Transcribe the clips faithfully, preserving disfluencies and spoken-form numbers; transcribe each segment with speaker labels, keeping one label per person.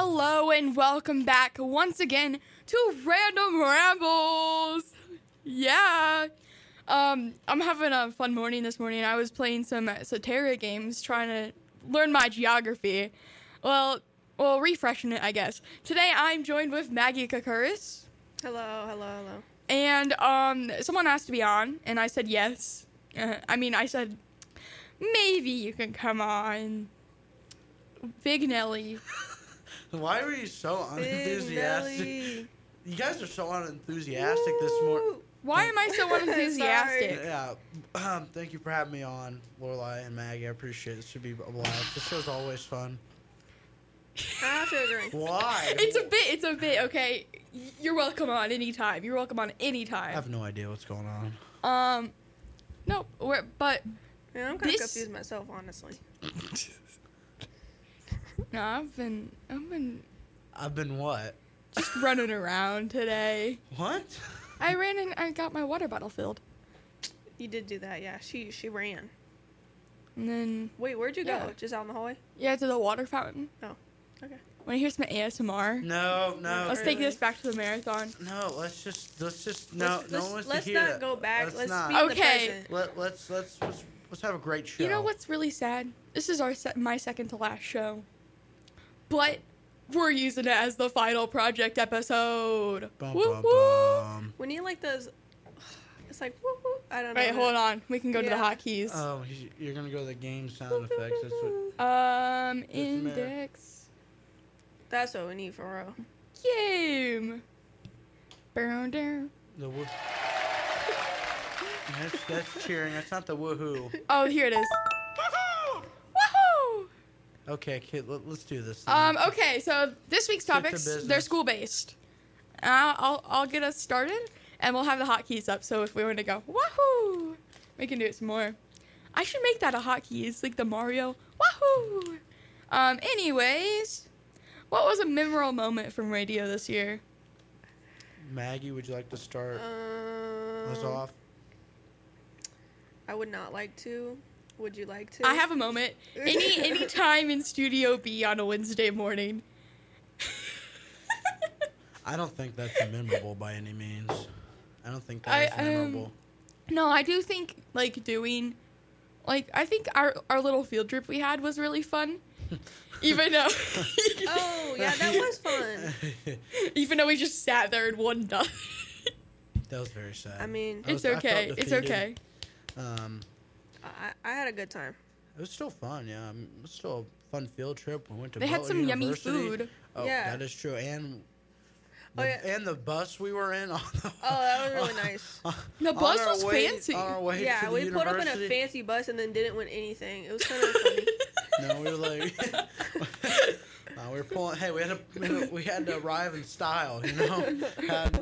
Speaker 1: Hello and welcome back once again to Random Rambles. Yeah. Um, I'm having a fun morning this morning. I was playing some Soteria games trying to learn my geography. Well, well, refreshing it, I guess. Today I'm joined with Maggie Kakuris.
Speaker 2: Hello, hello, hello.
Speaker 1: And um, someone asked to be on, and I said yes. Uh, I mean, I said, maybe you can come on. Big Nelly.
Speaker 3: Why were you so unenthusiastic?
Speaker 2: Nelly.
Speaker 3: You guys are so unenthusiastic this morning.
Speaker 1: Why am I so unenthusiastic?
Speaker 3: Yeah. Um, thank you for having me on, Lorelai and Maggie. I appreciate it. This should be a blast. This show's always fun.
Speaker 2: I have to agree.
Speaker 3: Why?
Speaker 1: It's a bit, it's a bit, okay. You're welcome on anytime. You're welcome on
Speaker 3: I
Speaker 1: anytime.
Speaker 3: have no idea what's going on.
Speaker 1: Um, no, we're, but,
Speaker 2: Yeah, I'm kind of
Speaker 1: This-
Speaker 2: confused myself, honestly.
Speaker 1: no, I've been, I've been
Speaker 3: I've been what?
Speaker 1: just running around today.
Speaker 3: What?
Speaker 1: I ran and I got my water bottle filled.
Speaker 2: You did do that, yeah. She she ran.
Speaker 1: And then,
Speaker 2: Wait, where'd you
Speaker 1: Yeah.
Speaker 2: go? Just out in the hallway?
Speaker 1: yeah, to the water fountain.
Speaker 2: Oh, okay.
Speaker 1: Want to hear some A S M R?
Speaker 3: No, no.
Speaker 1: Let's take this back to the marathon.
Speaker 3: No, let's just, let's just, no,
Speaker 2: let's,
Speaker 3: no
Speaker 2: let's,
Speaker 3: one wants
Speaker 2: let's
Speaker 3: to hear
Speaker 2: not
Speaker 3: that.
Speaker 2: go back.
Speaker 3: Let's
Speaker 2: Let's,
Speaker 3: not.
Speaker 2: be in the
Speaker 1: Okay.
Speaker 2: present.
Speaker 3: Let, let's, let's, let's, let's have a great show.
Speaker 1: You know what's really sad? This is our se- my second to last show. But we're using it as the final project episode.
Speaker 3: Bum,
Speaker 1: Woo
Speaker 3: bum,
Speaker 1: woo!
Speaker 3: bum.
Speaker 2: When you like those, it's like, whoop, whoop. I don't know.
Speaker 1: Wait, hold on. We can go to the
Speaker 2: Yeah.
Speaker 1: hotkeys.
Speaker 3: Oh, he's- you're going to go to the game sound effects. That's what.
Speaker 1: Um,
Speaker 3: Just a minute.
Speaker 1: index.
Speaker 2: That's what we need for real.
Speaker 1: Game. Bow down.
Speaker 3: The wo- that's, that's cheering. That's not the woohoo.
Speaker 1: Oh, here it is. Woohoo!
Speaker 3: Okay, kid, let, let's do this.
Speaker 1: Um, okay, so this week's
Speaker 3: Stick to
Speaker 1: topics, they're
Speaker 3: business.
Speaker 1: school-based. Uh, I'll, I'll get us started, and we'll have the hotkeys up, so if we want to go, woohoo, we can do it some more. I should make that a hotkeys, like the Mario, woohoo! Um, anyways, what was a memorable moment from radio this year?
Speaker 3: Maggie, would you like to start us
Speaker 2: Um,
Speaker 3: off?
Speaker 2: I would not like to. Would you like to?
Speaker 1: I have a moment. Any any time in Studio B on a Wednesday morning.
Speaker 3: I don't think that's memorable by any means. I don't think
Speaker 1: I,
Speaker 3: that's
Speaker 1: um,
Speaker 3: memorable.
Speaker 1: No, I do think, like, doing, like, I think our, our little field trip we had was really fun. Even though,
Speaker 2: Oh, yeah, that was fun.
Speaker 1: even though we just sat there and won nothing.
Speaker 3: That was very sad.
Speaker 2: I mean,
Speaker 3: I
Speaker 1: It's
Speaker 3: was- I felt
Speaker 1: okay. It's
Speaker 3: defeated.
Speaker 1: okay.
Speaker 3: Um,
Speaker 2: I, I had a good time.
Speaker 3: it was still fun. Yeah, I mean, it was still a fun field trip. We went to
Speaker 1: They had
Speaker 3: Butler
Speaker 1: some yummy
Speaker 3: University.
Speaker 1: food.
Speaker 3: Oh,
Speaker 2: Yeah.
Speaker 3: that is true. And
Speaker 2: Oh,
Speaker 3: the,
Speaker 2: yeah.
Speaker 3: and the bus we were in. On the,
Speaker 2: Oh, that was really nice.
Speaker 1: The
Speaker 3: on
Speaker 1: bus
Speaker 3: our
Speaker 1: was
Speaker 3: way-
Speaker 1: fancy.
Speaker 3: On our way to
Speaker 2: Yeah,
Speaker 3: the
Speaker 2: we pulled up in a
Speaker 3: university.
Speaker 2: fancy bus and then didn't win anything. It was kind of funny.
Speaker 3: No, we were like, uh, we were pulling. Hey, we had to, we had to, we had to arrive in style, you know. Had,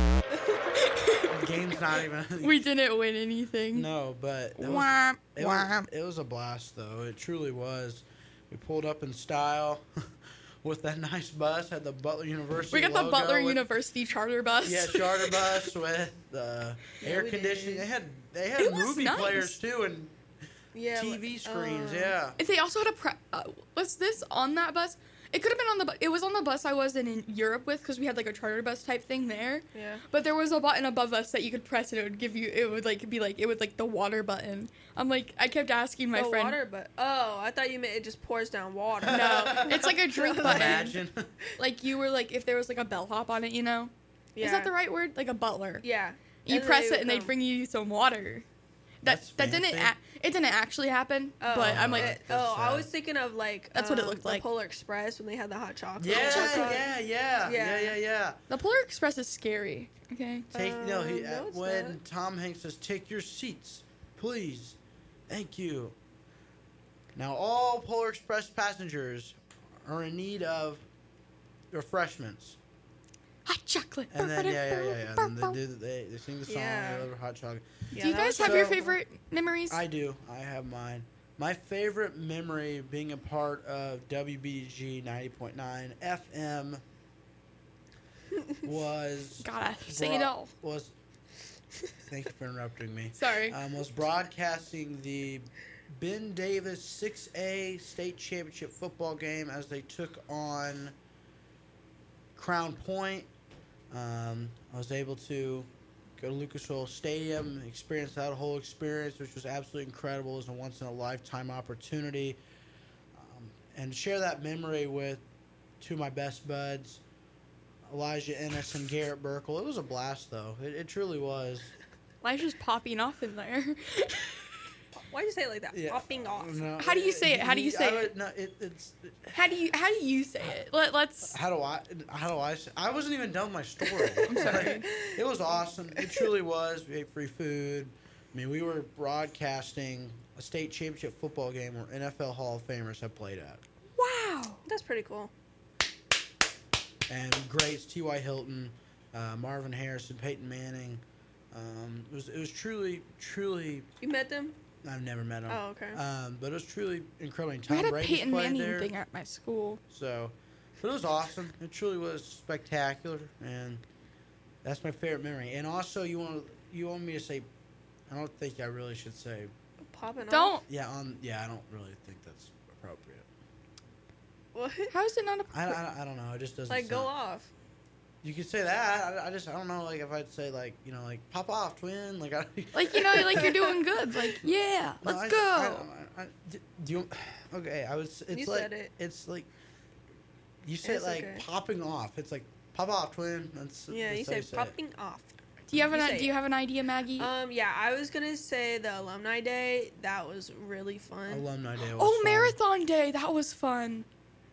Speaker 3: game's not even.
Speaker 1: We didn't win anything.
Speaker 3: No, but it was,
Speaker 1: Womp,
Speaker 3: it, was,
Speaker 1: womp.
Speaker 3: it was a blast, though. It truly was. We pulled up in style with that nice bus. Had the Butler University.
Speaker 1: We got the
Speaker 3: logo
Speaker 1: Butler
Speaker 3: with,
Speaker 1: University charter bus.
Speaker 3: Yeah, charter bus with uh, air
Speaker 2: we
Speaker 3: conditioning.
Speaker 2: did.
Speaker 3: They had they had
Speaker 1: It was
Speaker 3: movie
Speaker 1: nice.
Speaker 3: players too and
Speaker 2: Yeah.
Speaker 3: T V
Speaker 2: like,
Speaker 3: screens.
Speaker 2: uh,
Speaker 3: Yeah.
Speaker 1: If they also had a pre- uh, was this on that bus? It could have been on the bu- it was on the bus I was in, in Europe with because we had like a charter bus type thing there.
Speaker 2: Yeah.
Speaker 1: But there was a button above us that you could press and it would give you it would like be like it would like the water button. I'm like I kept asking my
Speaker 2: the
Speaker 1: friend.
Speaker 2: water, but oh, I thought you meant it just pours down water.
Speaker 1: No, it's like a drink button.
Speaker 3: Imagine.
Speaker 1: Like you were like if there was like a bellhop on it, you know.
Speaker 2: Yeah.
Speaker 1: Is that the right word? Like a butler.
Speaker 2: Yeah.
Speaker 1: You
Speaker 2: And then
Speaker 1: press
Speaker 2: they
Speaker 1: it and
Speaker 2: would
Speaker 1: they'd
Speaker 2: come.
Speaker 1: bring you some water. That
Speaker 3: That's
Speaker 1: that didn't
Speaker 3: fancy.
Speaker 1: a- it didn't actually happen,
Speaker 2: Oh,
Speaker 1: but I'm like
Speaker 2: it-
Speaker 3: That's
Speaker 2: oh, I
Speaker 3: sad.
Speaker 2: was thinking of like
Speaker 1: That's what it
Speaker 2: um,
Speaker 1: looked
Speaker 2: the
Speaker 1: like.
Speaker 2: Polar Express when they had the hot chocolate.
Speaker 3: Yeah,
Speaker 2: Chocolate.
Speaker 3: yeah, yeah, yeah,
Speaker 2: Yeah.
Speaker 3: yeah, yeah.
Speaker 1: the Polar Express is scary. Okay.
Speaker 3: Take no, he,
Speaker 2: Um,
Speaker 3: uh,
Speaker 2: no, it's
Speaker 3: when
Speaker 2: not.
Speaker 3: Tom Hanks says, "Take your seats, please, thank you." Now, all Polar Express passengers are in need of refreshments,
Speaker 1: Hot chocolate.
Speaker 3: and then yeah, yeah, yeah, yeah. And then they, do, they they sing the song.
Speaker 2: Yeah.
Speaker 3: They love hot chocolate.
Speaker 2: Yeah,
Speaker 1: Do you
Speaker 2: that
Speaker 1: guys
Speaker 2: was
Speaker 1: have
Speaker 3: so-
Speaker 1: your favorite memories?
Speaker 3: I do. I have mine. My favorite memory being a part of W B G ninety point nine F M was
Speaker 1: Gotta say it
Speaker 3: bro-
Speaker 1: all.
Speaker 3: was. Thank you for interrupting me.
Speaker 1: Sorry.
Speaker 3: Um, was broadcasting the Ben Davis six A state championship football game as they took on Crown Point. Um, I was able to go to Lucas Oil Stadium and experience that whole experience, which was absolutely incredible. It was a once-in-a-lifetime opportunity. Um, and share that memory with two of my best buds, Elijah Ennis and Garrett Burkle. It was a blast, though. It, it truly was.
Speaker 1: Elijah's popping off in there.
Speaker 2: Why'd you say it like that?
Speaker 3: Yeah.
Speaker 2: Popping off.
Speaker 3: No,
Speaker 1: How do you say it? How do you say
Speaker 3: I would-
Speaker 1: it?
Speaker 3: No, it, it's...
Speaker 1: How do you how do you say it? Let let's.
Speaker 3: How do I? How do I? Say, I wasn't even done with my story.
Speaker 1: I'm sorry.
Speaker 3: It was awesome. It truly was. We ate free food. I mean, we were broadcasting a state championship football game where N F L Hall of Famers have played at.
Speaker 1: Wow.
Speaker 2: That's pretty cool.
Speaker 3: And greats T Y. Hilton, uh, Marvin Harrison, Peyton Manning. Um, it was it was truly truly.
Speaker 2: You met them?
Speaker 3: I've never met him.
Speaker 2: Oh, okay.
Speaker 3: Um, but it was truly incredible.
Speaker 1: We
Speaker 3: Tom
Speaker 1: had a
Speaker 3: Brady's
Speaker 1: Peyton
Speaker 3: played
Speaker 1: Manning
Speaker 3: there.
Speaker 1: thing at my school.
Speaker 3: So, but it was awesome. It truly was spectacular, and that's my favorite memory. And also, you want you want me to say, I don't think I really should say.
Speaker 2: Popping off?
Speaker 1: Don't.
Speaker 3: Yeah, on yeah, I don't really think that's appropriate.
Speaker 2: What?
Speaker 1: How is it not a?
Speaker 3: I, I, I don't know. It just doesn't.
Speaker 2: Like, go
Speaker 3: sound-
Speaker 2: off.
Speaker 3: You could say that. I, I just I don't know. Like if I'd say like you know like pop off twin like I.
Speaker 1: Like you know, like you're doing good. Like yeah,
Speaker 3: No,
Speaker 1: let's
Speaker 3: I-
Speaker 1: go.
Speaker 3: I- I- I- do you? Okay, I was. It's
Speaker 2: You
Speaker 3: like
Speaker 2: said it.
Speaker 3: it's like. You say
Speaker 2: It's
Speaker 3: like
Speaker 2: okay.
Speaker 3: popping off. It's like pop off twin. That's
Speaker 2: Yeah,
Speaker 3: that's
Speaker 2: you
Speaker 3: how
Speaker 2: said
Speaker 3: say it.
Speaker 2: popping off.
Speaker 1: do you have
Speaker 2: you
Speaker 1: an
Speaker 2: say
Speaker 1: Do you
Speaker 2: it.
Speaker 1: have an idea, Maggie?
Speaker 2: Um, yeah, I was gonna say the alumni day. That was really fun.
Speaker 3: Alumni day. Was
Speaker 1: oh,
Speaker 3: fun.
Speaker 1: marathon day. That was fun.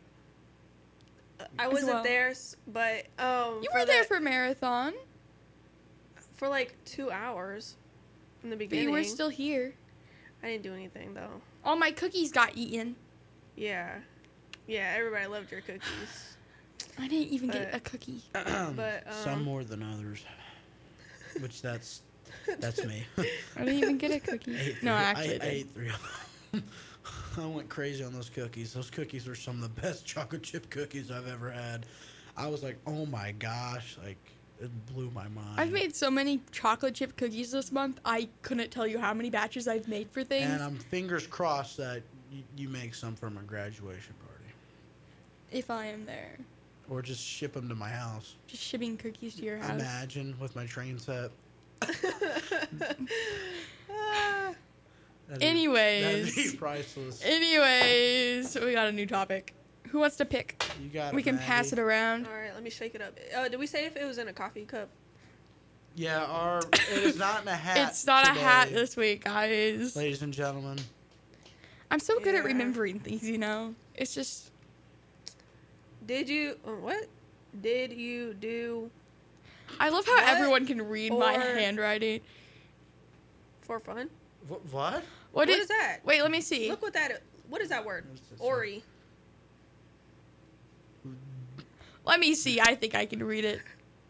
Speaker 2: I
Speaker 1: as
Speaker 2: wasn't
Speaker 1: well.
Speaker 2: there, s- but um,
Speaker 1: You
Speaker 2: for
Speaker 1: were there
Speaker 2: the-
Speaker 1: for marathon,
Speaker 2: for like two hours in the
Speaker 1: but
Speaker 2: beginning.
Speaker 1: you were still here.
Speaker 2: I didn't do anything though.
Speaker 1: All my cookies got eaten.
Speaker 2: Yeah, yeah. Everybody loved your cookies,
Speaker 1: I didn't even get
Speaker 2: But-
Speaker 1: a cookie.
Speaker 2: but
Speaker 3: Some
Speaker 2: um,
Speaker 3: more than others. Which that's that's me.
Speaker 1: I didn't even get a cookie.
Speaker 3: I ate
Speaker 1: No, I
Speaker 3: three-
Speaker 1: actually
Speaker 3: I, I
Speaker 1: did.
Speaker 3: ate three of them. I went crazy on those cookies. Those cookies were some of the best chocolate chip cookies I've ever had. I was like, oh my gosh, like it blew my mind.
Speaker 1: I've made so many chocolate chip cookies this month. I couldn't tell you how many batches I've made for things.
Speaker 3: and I'm fingers crossed that you, you make some for my graduation party,
Speaker 1: if I am there,
Speaker 3: or just ship them to my house.
Speaker 1: just shipping cookies to your house.
Speaker 3: Imagine with my train set.
Speaker 2: ah,
Speaker 3: That'd be-
Speaker 1: Anyways.
Speaker 3: that'd be priceless.
Speaker 1: Anyways, we got a new topic. Who wants to pick?
Speaker 3: You got
Speaker 1: We
Speaker 3: it,
Speaker 1: can pass it
Speaker 3: Maggie.
Speaker 1: around.
Speaker 2: all right, let me shake it up. Uh, did we say if it was in a coffee cup?
Speaker 3: Yeah, our it is not in a hat.
Speaker 1: It's not
Speaker 3: today,
Speaker 1: a hat this week, guys.
Speaker 3: ladies and gentlemen.
Speaker 1: I'm so good at
Speaker 2: Yeah.
Speaker 1: remembering things, you know? It's just.
Speaker 2: Did you uh, what? Did you do
Speaker 1: I love how
Speaker 2: What?
Speaker 1: everyone can read my
Speaker 2: Or-
Speaker 1: handwriting.
Speaker 2: for fun?
Speaker 3: Wh- what?
Speaker 1: What,
Speaker 2: What
Speaker 1: did-
Speaker 2: is that?
Speaker 1: Wait, let me see.
Speaker 2: Look what that. What is that word?
Speaker 3: What's this?
Speaker 2: Ori.
Speaker 1: Let me see. I think I can read it.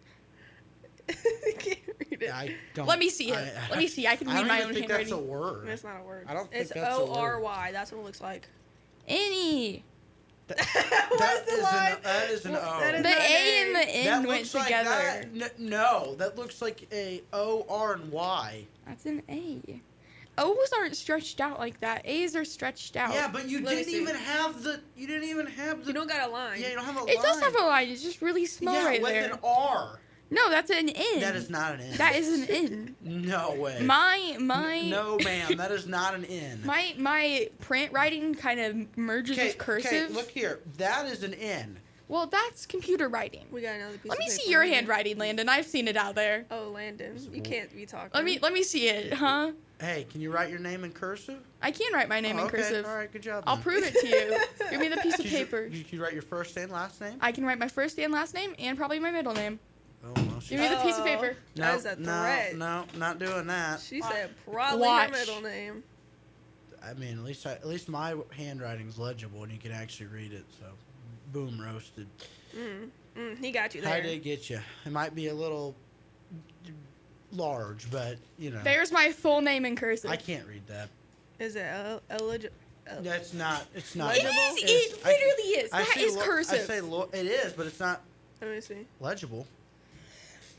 Speaker 2: I can't read it.
Speaker 3: I don't.
Speaker 1: Let me see it.
Speaker 3: I-
Speaker 1: Let me see. I can
Speaker 3: I
Speaker 1: read
Speaker 3: don't
Speaker 1: my
Speaker 3: even
Speaker 1: own
Speaker 3: think that's a
Speaker 1: handwriting.
Speaker 3: word.
Speaker 2: It's not a word.
Speaker 3: I don't think
Speaker 2: it's
Speaker 3: that's a
Speaker 2: O
Speaker 3: word.
Speaker 2: R Y. That's what it looks like.
Speaker 1: Any.
Speaker 3: That,
Speaker 2: What's
Speaker 3: that
Speaker 2: the
Speaker 3: is
Speaker 2: line?
Speaker 3: an, that is an O.
Speaker 2: That is
Speaker 1: The
Speaker 2: not
Speaker 1: A and
Speaker 2: A.
Speaker 1: the N
Speaker 3: That
Speaker 1: went
Speaker 3: looks like
Speaker 1: together.
Speaker 3: that. N- no, that looks like a O, R, and Y.
Speaker 1: That's an A. O's aren't stretched out like that. A's are stretched out.
Speaker 3: Yeah, but you
Speaker 2: Let me
Speaker 3: didn't
Speaker 2: see.
Speaker 3: even have the. You didn't even have the.
Speaker 2: You don't got a line.
Speaker 3: yeah, you don't have a
Speaker 1: It
Speaker 3: line.
Speaker 1: does have a line. It's just really small
Speaker 3: yeah,
Speaker 1: right
Speaker 3: with
Speaker 1: there.
Speaker 3: an R.
Speaker 1: No, that's an N.
Speaker 3: That is not an N.
Speaker 1: That is an N.
Speaker 3: No way.
Speaker 1: My my
Speaker 3: No, ma'am. That is not an N.
Speaker 1: my my print writing kind of merges
Speaker 3: Okay,
Speaker 1: with cursive.
Speaker 3: okay, look here. That is an N.
Speaker 1: Well, that's computer writing.
Speaker 2: We got another piece
Speaker 1: Let
Speaker 2: of
Speaker 1: me
Speaker 2: paper
Speaker 1: see your
Speaker 2: here.
Speaker 1: handwriting, Landon. I've seen it out there.
Speaker 2: Oh, Landon. You can't be talking.
Speaker 1: Let me let me see it, huh?
Speaker 3: Hey, can you write your name in cursive?
Speaker 1: I can write my name
Speaker 3: Oh,
Speaker 1: in
Speaker 3: okay.
Speaker 1: cursive.
Speaker 3: All right, good job.
Speaker 1: I'll
Speaker 3: then.
Speaker 1: prove it to you. Give me the piece of
Speaker 3: Could you-
Speaker 1: paper.
Speaker 3: You, you write your first and last name?
Speaker 1: I can write my first and last name and probably my middle name.
Speaker 3: Oh, well, she
Speaker 1: Give me the piece of
Speaker 2: Oh.
Speaker 1: paper.
Speaker 3: no,
Speaker 2: That is a
Speaker 3: no,
Speaker 2: threat.
Speaker 3: no, not doing that.
Speaker 2: She said probably
Speaker 1: Watch.
Speaker 2: her middle name.
Speaker 3: I mean, at least I, at least my handwriting's legible and you can actually read it. So, boom, roasted.
Speaker 2: Mm, mm, he got you
Speaker 3: I
Speaker 2: there.
Speaker 3: did get you. It might be a little large, but you know,
Speaker 1: There's my full name in cursive.
Speaker 3: I can't read that.
Speaker 2: Is it el- eligible?
Speaker 3: That's not. It's not.
Speaker 1: It
Speaker 2: Legible?
Speaker 1: is.
Speaker 3: It's-
Speaker 1: It
Speaker 3: I-
Speaker 1: literally is.
Speaker 3: I
Speaker 1: That
Speaker 3: say
Speaker 1: is
Speaker 3: lo-
Speaker 1: cursive.
Speaker 3: I say lo- it is, but it's not
Speaker 2: Let me see.
Speaker 3: legible.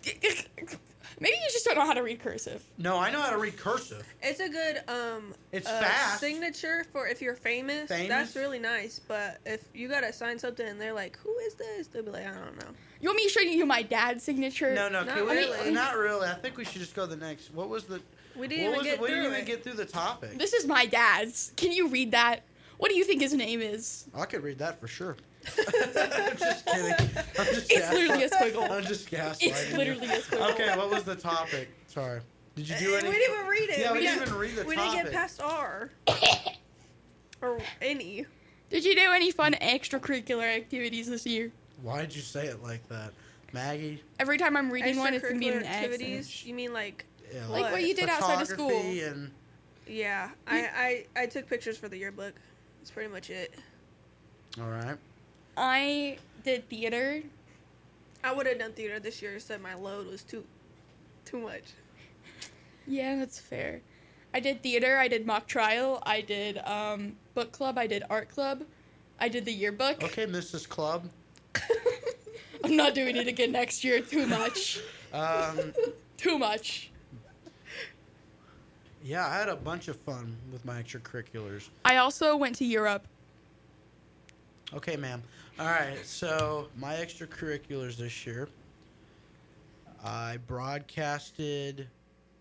Speaker 1: Maybe you just don't know how to read cursive.
Speaker 3: No, I know how to read cursive.
Speaker 2: It's a good um.
Speaker 3: It's
Speaker 2: uh,
Speaker 3: fast.
Speaker 2: signature for if you're famous.
Speaker 3: Famous?
Speaker 2: That's really nice. But if you gotta sign something and they're like, "Who is this?" They'll be like, "I don't know."
Speaker 1: You want me to show you my dad's signature?
Speaker 3: No, no,
Speaker 2: Not
Speaker 3: can we,
Speaker 2: really.
Speaker 3: not really. I think we should just go to the next. What was the?
Speaker 2: We didn't
Speaker 3: what
Speaker 2: even
Speaker 3: was
Speaker 2: get
Speaker 3: it? We
Speaker 2: through
Speaker 3: didn't even
Speaker 2: it.
Speaker 3: get through the topic.
Speaker 1: This is my dad's. Can you read that? What do you think his name is?
Speaker 3: I could read that for sure. I'm just kidding. I'm just
Speaker 1: It's literally a squiggle.
Speaker 3: I'm just gaslighting.
Speaker 1: It's
Speaker 3: you.
Speaker 1: literally a squiggle.
Speaker 3: Okay, what was the topic? Sorry. Did you do
Speaker 2: Uh,
Speaker 3: any?
Speaker 2: we didn't even read it.
Speaker 3: Yeah, we,
Speaker 2: we
Speaker 3: didn't even read the
Speaker 2: We
Speaker 3: topic.
Speaker 2: didn't get past R. or any.
Speaker 1: Did you do any fun extracurricular activities this year?
Speaker 3: Why did you say it like that, Maggie?
Speaker 1: Every time I'm reading one, it's gonna be
Speaker 2: Extracurricular
Speaker 1: an
Speaker 2: activities.
Speaker 1: activities.
Speaker 2: You mean like?
Speaker 3: Yeah,
Speaker 1: Like what you did outside of school.
Speaker 3: photography and
Speaker 2: Yeah, I, I I took pictures for the yearbook. That's pretty much it.
Speaker 3: all right.
Speaker 1: I did theater.
Speaker 2: I would have done theater this year. Said my load was too, too much.
Speaker 1: Yeah, that's fair. I did theater. I did mock trial. I did um, book club. I did art club. I did the yearbook.
Speaker 3: Okay, Missus Club.
Speaker 1: I'm not doing it again next year. Too much.
Speaker 3: Um,
Speaker 1: Too much.
Speaker 3: yeah, I had a bunch of fun with my extracurriculars.
Speaker 1: I also went to Europe.
Speaker 3: Okay, ma'am. All right, so my extracurriculars this year, I broadcasted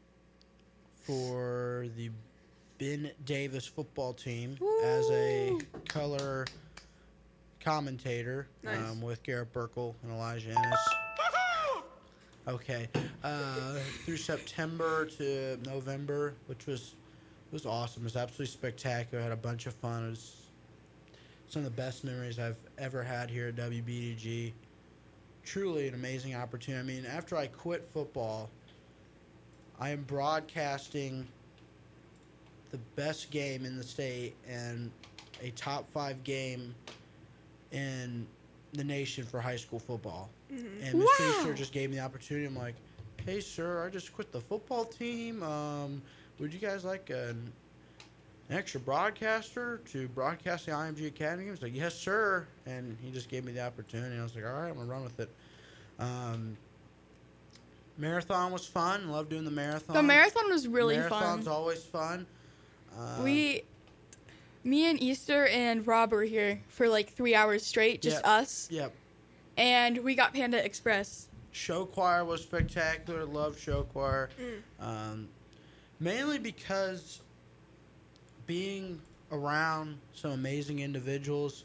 Speaker 3: for the Ben Davis football team as a
Speaker 1: Woo!
Speaker 3: color commentator
Speaker 2: Nice.
Speaker 3: um, with Garrett Burkle and Elijah Ennis. Okay, uh, through September to November, which was was awesome. It was absolutely spectacular. I had a bunch of fun. It was some of the best memories I've ever had here at W B D G. Truly an amazing opportunity. I mean, after I quit football, I am broadcasting the best game in the state and a top five game in the nation for high school football.
Speaker 2: Mm-hmm.
Speaker 3: And Miss
Speaker 1: Wow.
Speaker 3: Sir just gave me the opportunity. I'm like, hey, sir, I just quit the football team. Um, would you guys like an, an extra broadcaster to broadcast the I M G Academy games? Like, yes, sir. And he just gave me the opportunity. I was like, all right, I'm going to run with it. Um, marathon was fun. Love doing the marathon.
Speaker 1: The marathon was really
Speaker 3: Marathon's
Speaker 1: fun.
Speaker 3: always fun. Um,
Speaker 1: We, me and Easter and Rob were here for like three hours straight, just
Speaker 3: Yeah.
Speaker 1: us.
Speaker 3: Yep.
Speaker 1: And we got Panda Express.
Speaker 3: Show choir was spectacular. Loved show choir.
Speaker 2: Mm.
Speaker 3: Um, mainly because being around some amazing individuals,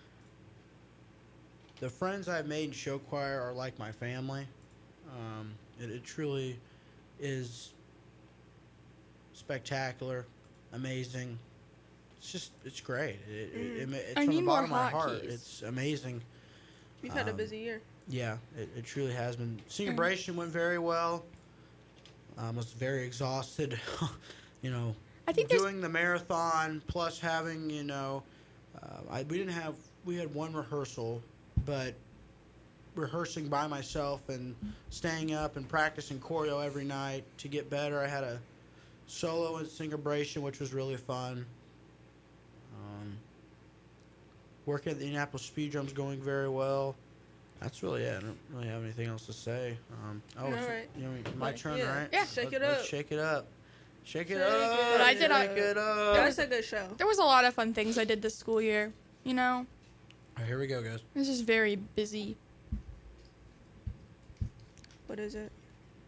Speaker 3: the friends I've made in show choir are like my family. Um, it, it truly is spectacular, amazing. It's just, it's great. It, it, it, it's
Speaker 1: I
Speaker 3: from the
Speaker 1: need more
Speaker 3: bottom of my heart.
Speaker 1: hotkeys.
Speaker 3: It's amazing.
Speaker 2: You've had a
Speaker 3: Um,
Speaker 2: busy year.
Speaker 3: Yeah, it, it truly has been. Celebration went very well. I was very exhausted. you know,
Speaker 1: I think there's
Speaker 3: doing the marathon plus having, you know, uh, I, we didn't have, we had one rehearsal, but rehearsing by myself and staying up and practicing choreo every night to get better. I had a solo in Celebration, which was really fun. Um, work at the Indianapolis Speed Drum's going very well. That's really it. I don't really have anything else to say. Um, oh,
Speaker 2: All
Speaker 3: it's,
Speaker 2: right.
Speaker 3: you know, my
Speaker 2: But,
Speaker 3: turn,
Speaker 2: yeah.
Speaker 3: right?
Speaker 1: Yeah.
Speaker 2: Shake
Speaker 3: Let-
Speaker 2: it
Speaker 3: let's
Speaker 2: up.
Speaker 3: Shake it up. Shake it
Speaker 2: Shake
Speaker 3: up.
Speaker 2: it
Speaker 1: But I did a-
Speaker 3: Shake it up.
Speaker 2: That's a good show.
Speaker 1: there was a lot of fun things I did this school year. You know,
Speaker 3: All right, here we go, guys.
Speaker 1: it was just very busy.
Speaker 2: What is it?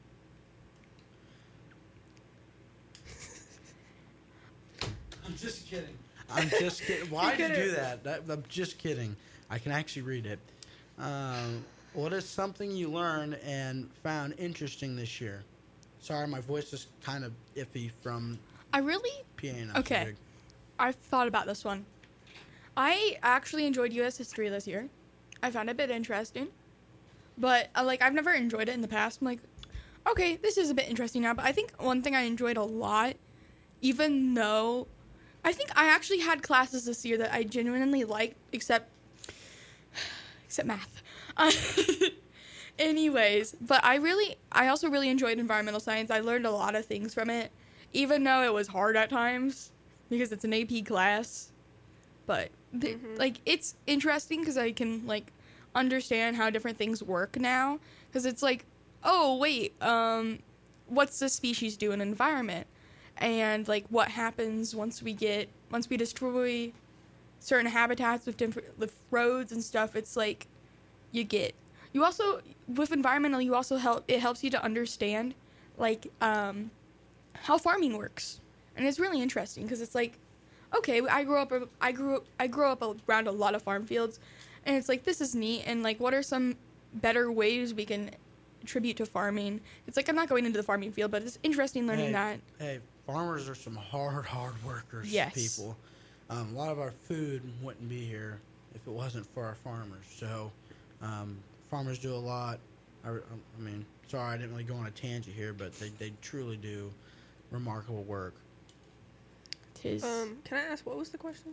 Speaker 3: I'm just kidding. I'm just kidding. Why did you do that? that? I'm just kidding. I can actually read it. Um, what is something you learned and found interesting this year? Sorry, my voice is kind of iffy from
Speaker 1: I really,
Speaker 3: peeing.
Speaker 1: Okay. I've thought about this one. I actually enjoyed U S history this year. I found it a bit interesting. But, uh, like, I've never enjoyed it in the past. I'm like, okay, this is a bit interesting now. But I think one thing I enjoyed a lot, even though I think I actually had classes this year that I genuinely liked, except, except math. Uh, anyways, but I really, I also really enjoyed environmental science. I learned a lot of things from it, even though it was hard at times because it's an A P class. But, th-
Speaker 2: Mhm.
Speaker 1: like, it's interesting because I can, like, understand how different things work now. Because it's like, oh wait, um, what's the species do in an environment, and like what happens once we get once we destroy certain habitats with different with roads and stuff. It's like you get you also with environmental you also help it helps you to understand like um, how farming works, and it's really interesting because it's like okay, I grew up I grew up I grew up around a lot of farm fields, and it's like this is neat, and like what are some better ways we can attribute to farming. It's like I'm not going into the farming field, but it's interesting learning
Speaker 3: hey,
Speaker 1: that.
Speaker 3: Hey, farmers are some hard, hard workers.
Speaker 1: Yes.
Speaker 3: People. Um, a lot of our food wouldn't be here if it wasn't for our farmers. So, um, farmers do a lot. I, I mean, sorry, I didn't really go on a tangent here, but they, they truly do remarkable work.
Speaker 1: Tis.
Speaker 2: Um, can I ask, what was the question?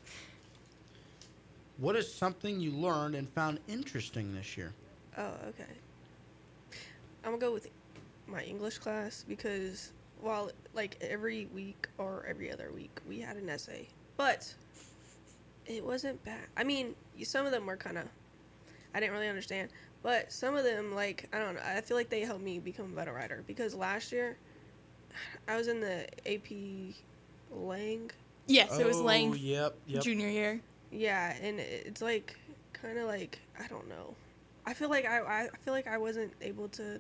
Speaker 3: What is something you learned and found interesting this year?
Speaker 2: Oh, okay. I'm gonna go with my English class because while like every week or every other week we had an essay, but it wasn't bad. I mean, some of them were kind of I didn't really understand, but some of them like I don't know. I feel like they helped me become a better writer because last year I was in the A P Lang.
Speaker 1: yes, it was
Speaker 3: Oh,
Speaker 1: Lang
Speaker 3: Yep, yep.
Speaker 1: junior year.
Speaker 2: Yeah, and it's like kind of like I don't know. I feel like I I feel like I wasn't able to.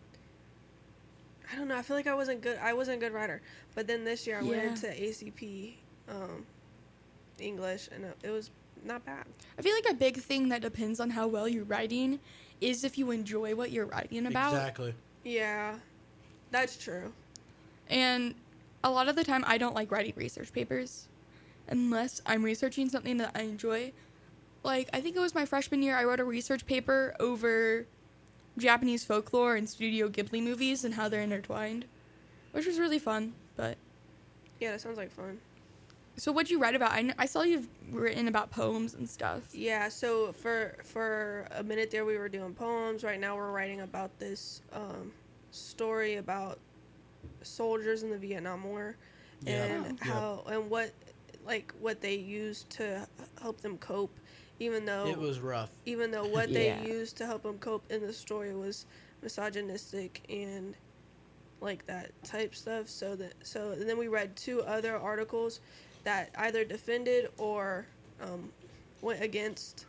Speaker 2: I don't know. I feel like I wasn't good. I wasn't a good writer. But then this year I went
Speaker 1: Yeah.
Speaker 2: into A C P um, English, and it was not bad.
Speaker 1: I feel like a big thing that depends on how well you're writing is if you enjoy what you're writing about.
Speaker 3: Exactly.
Speaker 2: Yeah, that's true.
Speaker 1: And a lot of the time, I don't like writing research papers unless I'm researching something that I enjoy. Like, I think it was my freshman year, I wrote a research paper over Japanese folklore and Studio Ghibli movies and how they're intertwined, which was really fun. But
Speaker 2: Yeah, that sounds like fun.
Speaker 1: so what'd you write about? I, kn- I saw you've written about poems and stuff.
Speaker 2: Yeah, so for for a minute there we were doing poems. Right now we're writing about this um, story about soldiers in the Vietnam War
Speaker 3: Yeah.
Speaker 2: and
Speaker 3: Yeah.
Speaker 2: how and what like what they used to help them cope, even though
Speaker 3: It was rough.
Speaker 2: even though what
Speaker 1: Yeah.
Speaker 2: they used to help them cope in the story was misogynistic and like that type stuff. So that so and then we read two other articles that either defended or um, went against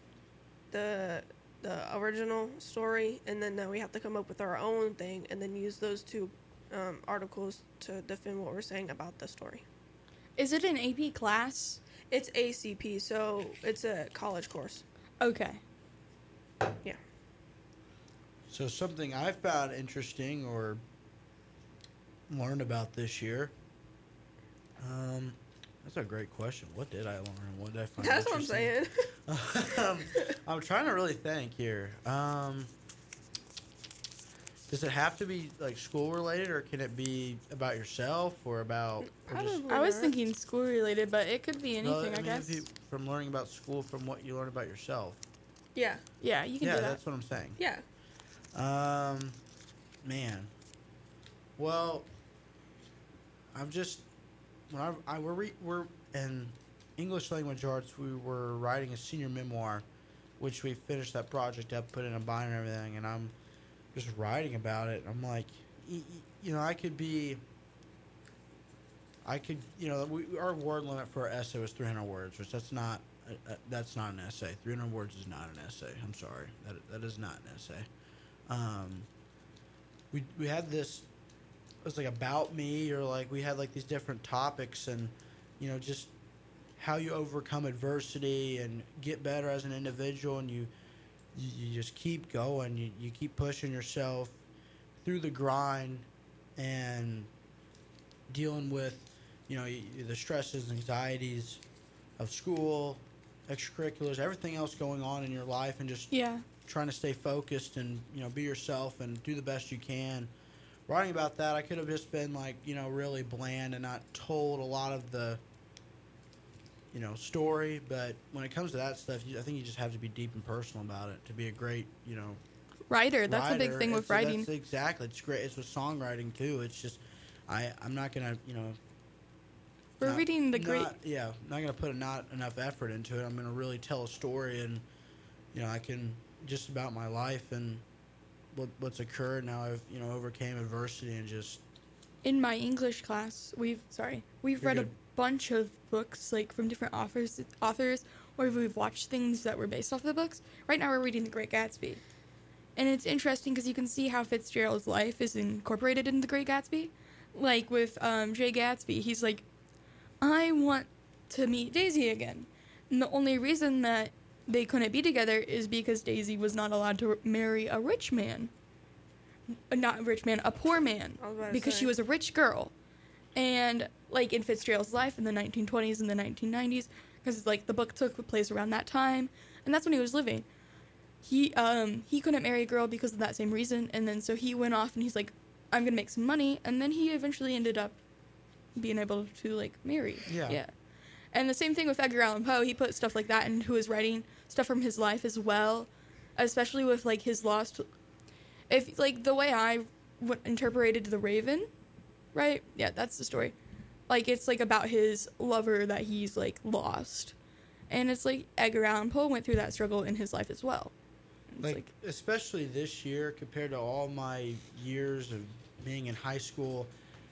Speaker 2: the the original story, and then now we have to come up with our own thing and then use those two um, articles to defend what we're saying about the story.
Speaker 1: Is it an A P class?
Speaker 2: It's A C P, so it's a college course.
Speaker 1: Okay.
Speaker 3: So something I found interesting or learned about this year. Um, that's a great question. What did I learn? What did I find
Speaker 2: That's what I'm
Speaker 3: interesting?
Speaker 2: saying.
Speaker 3: um, I'm trying to really think here. Um, does it have to be like school related, or can it be about yourself, or about? Or just,
Speaker 2: Probably
Speaker 1: I was
Speaker 2: not.
Speaker 1: thinking school related, but it could be anything,
Speaker 3: Well,
Speaker 1: I,
Speaker 3: mean,
Speaker 1: guess.
Speaker 3: if you- from learning about school, from what you learn about yourself.
Speaker 2: Yeah,
Speaker 1: Yeah, you can
Speaker 3: Yeah,
Speaker 1: do that.
Speaker 3: that's what I'm saying.
Speaker 2: yeah.
Speaker 3: Um, man. Well, I've just when I, I we're re, we're in English language arts. We were writing a senior memoir, which we finished that project up, put in a bind and everything, and I'm just writing about it. I'm like, y- y- you know, I could be. I could, you know, we, our word limit for our essay was three hundred words, which that's not. Uh, uh, that's not an essay. three hundred words is not an essay. I'm sorry. That that is not an essay. Um, we we had this. It was like about me, or like we had like these different topics, and you know just how you overcome adversity and get better as an individual, and you you, you just keep going. You you keep pushing yourself through the grind and dealing with you know y- the stresses and anxieties of school, extracurriculars, everything else going on in your life, and just
Speaker 1: Yeah.
Speaker 3: trying to stay focused and you know be yourself and do the best you can. Writing about that, I could have just been like you know really bland and not told a lot of the you know story. But when it comes to that stuff, you, I think you just have to be deep and personal about it to be a great you know
Speaker 1: Writer. That's the big
Speaker 3: writer.
Speaker 1: thing with
Speaker 3: It's-
Speaker 1: writing.
Speaker 3: That's exactly. It's great. It's with songwriting too. It's just I I'm not gonna you know.
Speaker 1: We're
Speaker 3: not-
Speaker 1: reading the
Speaker 3: not-
Speaker 1: great.
Speaker 3: Yeah, not gonna put not enough effort into it. I'm gonna really tell a story, and you know I can just about my life and what what's occurred. Now I've you know overcame adversity and just
Speaker 1: In my English class, we've sorry, we've
Speaker 3: You're
Speaker 1: read
Speaker 3: good.
Speaker 1: a bunch of books like from different authors, authors, or we've watched things that were based off the books. Right now, we're reading The Great Gatsby, and it's interesting because you can see how Fitzgerald's life is incorporated in The Great Gatsby. Like with um, Jay Gatsby, he's like, I want to meet Daisy again, and the only reason that they couldn't be together is because Daisy was not allowed to marry a rich man. Uh, Not a rich man, a poor man.
Speaker 2: I was about to
Speaker 1: Because
Speaker 2: say.
Speaker 1: she was a rich girl. And, like, in Fitzgerald's life in the nineteen twenties and the nineteen nineties, because, like, the book took place around that time, and that's when he was living. He, um, he couldn't marry a girl because of that same reason, and then so he went off and he's like, I'm gonna make some money, and then he eventually ended up being able to, like, marry.
Speaker 3: Yeah.
Speaker 1: Yeah. And the same thing with Edgar Allan Poe. He put stuff like that into his writing, stuff from his life as well, especially with like his lost. If like the way I w- interpreted The Raven, right? Yeah, that's the story. Like it's like about his lover that he's like lost, and it's like Edgar Allan Poe went through that struggle in his life as well. It's
Speaker 3: like, especially this year compared to all my years of being in high school,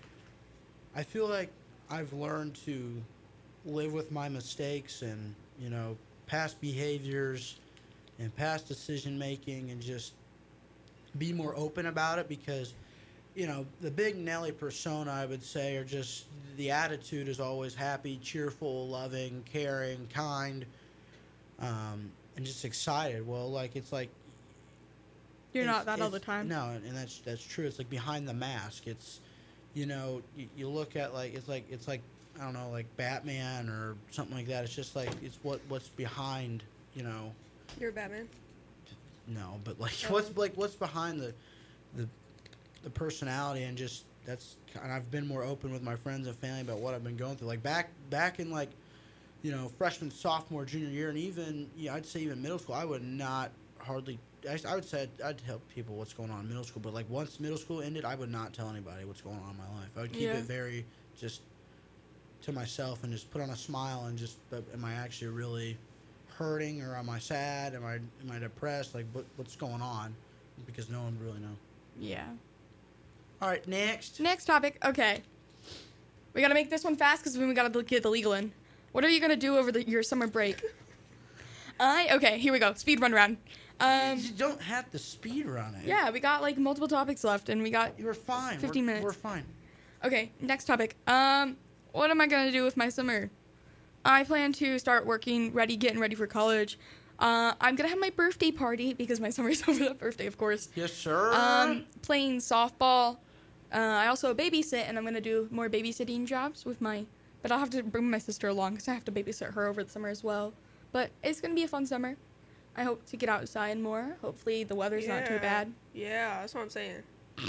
Speaker 3: I feel like I've learned to live with my mistakes and, you know, past behaviors and past decision making and just be more open about it because, you know, the big Nelly persona, I would say, are just the attitude is always happy, cheerful, loving, caring, kind, um, and just excited. Well, like, it's like,
Speaker 1: You're
Speaker 3: it's-
Speaker 1: not that all the
Speaker 3: it's-
Speaker 1: time.
Speaker 3: No, and that's that's true. It's like behind the mask. It's, you know, you, you look at like it's like it's like I don't know, like Batman or something like that. It's just like it's what what's behind, you know.
Speaker 2: You're Batman.
Speaker 3: No, but like
Speaker 2: Oh.
Speaker 3: what's like what's behind the, the, the personality and just that's and I've been more open with my friends and family about what I've been going through. Like back back in like, you know, freshman, sophomore, junior year, and even yeah, I'd say even middle school, I would not hardly. I I would say I'd, I'd tell people what's going on in middle school, but like once middle school ended, I would not tell anybody what's going on in my life. I would keep
Speaker 1: Yeah.
Speaker 3: it very just to myself and just put on a smile and just, but am I actually really hurting or am I sad? Am I am I depressed? Like what what's going on? Because no one really know.
Speaker 1: Yeah.
Speaker 3: All right, next.
Speaker 1: Next topic. Okay. We gotta make this one fast because we gotta get the legal in. What are you gonna do over the, your summer break? I okay. Here we go. Speed run round. Um,
Speaker 3: You don't have to speed run it.
Speaker 1: yeah, we got like multiple topics left, and we got
Speaker 3: You were fine.
Speaker 1: fifteen
Speaker 3: we're,
Speaker 1: minutes.
Speaker 3: We're fine.
Speaker 1: okay. Next topic. Um, what am I gonna do with my summer? I plan to start working, ready, getting ready for college. Uh, I'm gonna have my birthday party because my summer's over that birthday, of course.
Speaker 3: Yes, sir.
Speaker 1: Um, playing softball. Uh, I also babysit, and I'm gonna do more babysitting jobs with my. But I'll have to bring my sister along because I have to babysit her over the summer as well. But it's gonna be a fun summer. I hope to get outside more. Hopefully the weather's not too
Speaker 2: Yeah.
Speaker 1: bad.
Speaker 2: Yeah, that's what I'm saying.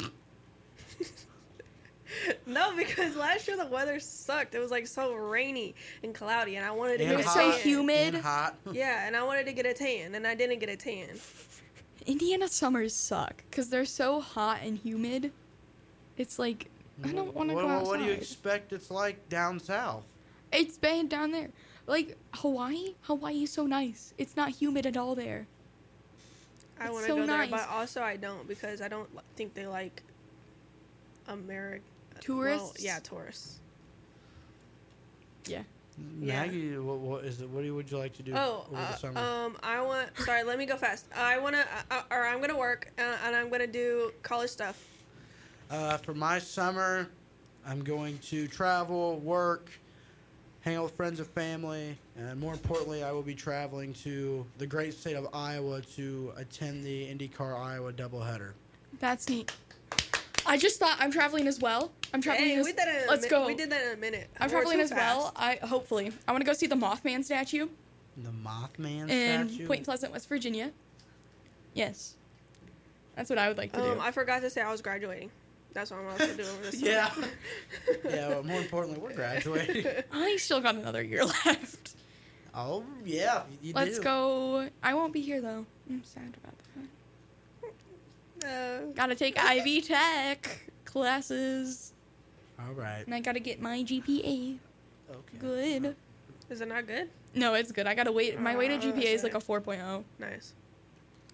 Speaker 2: No, because last year the weather sucked. It was like so rainy and cloudy, and I wanted to
Speaker 3: And
Speaker 1: It
Speaker 2: get
Speaker 1: was
Speaker 2: a
Speaker 1: so
Speaker 3: hot,
Speaker 2: tan.
Speaker 1: humid.
Speaker 3: And hot.
Speaker 2: Yeah, and I wanted to get a tan, and I didn't get a tan.
Speaker 1: Indiana summers suck because they're so hot and humid. It's like I don't want to
Speaker 3: what,
Speaker 1: go
Speaker 3: what,
Speaker 1: outside.
Speaker 3: what do you expect it's like down south?
Speaker 1: It's bad down there. Like Hawaii, Hawaii's so nice. It's not humid at all there.
Speaker 2: I
Speaker 1: It's
Speaker 2: want to
Speaker 1: so
Speaker 2: go
Speaker 1: nice.
Speaker 2: there, but also I don't because I don't li- think they like American
Speaker 1: Tourists?
Speaker 2: yeah, tourists.
Speaker 1: Yeah.
Speaker 2: Yeah.
Speaker 3: Maggie, what, what is it? What do you, would you like to do
Speaker 2: Oh,
Speaker 3: over the summer?
Speaker 2: uh, um, I want. Sorry, let me go fast. I want to, uh, or I'm gonna work, uh, and I'm gonna do college stuff.
Speaker 3: Uh, for my summer, I'm going to travel, work, hang out with friends and family, and more importantly, I will be traveling to the great state of Iowa to attend the IndyCar Iowa doubleheader.
Speaker 1: That's neat. I just thought I'm traveling as well. I'm traveling
Speaker 2: Hey,
Speaker 1: as
Speaker 2: we did that in a
Speaker 1: Let's
Speaker 2: mi-
Speaker 1: go.
Speaker 2: We did that in a minute.
Speaker 1: I'm
Speaker 2: We're
Speaker 1: traveling
Speaker 2: too
Speaker 1: as well.
Speaker 2: fast.
Speaker 1: I hopefully. I want to go see the Mothman statue
Speaker 3: The Mothman
Speaker 1: in
Speaker 3: statue.
Speaker 1: Point Pleasant, West Virginia. Yes. That's what I would like to
Speaker 2: Um,
Speaker 1: do.
Speaker 2: I forgot to say I was graduating. That's what I'm also doing over this.
Speaker 3: Yeah.
Speaker 2: summer.
Speaker 3: Yeah, but more importantly, we're graduating.
Speaker 1: I still got another year left.
Speaker 3: Oh, yeah, you
Speaker 1: Let's
Speaker 3: do.
Speaker 1: go. I won't be here though. I'm sad about that.
Speaker 2: Uh,
Speaker 1: Gotta take Ivy Tech classes,
Speaker 3: All right.
Speaker 1: and I gotta get my G P
Speaker 3: Okay.
Speaker 1: A good.
Speaker 2: is it not good?
Speaker 1: No, it's good. I gotta wait. My weighted
Speaker 2: Oh,
Speaker 1: G P A is
Speaker 2: that's
Speaker 1: like a four point oh.
Speaker 2: Nice.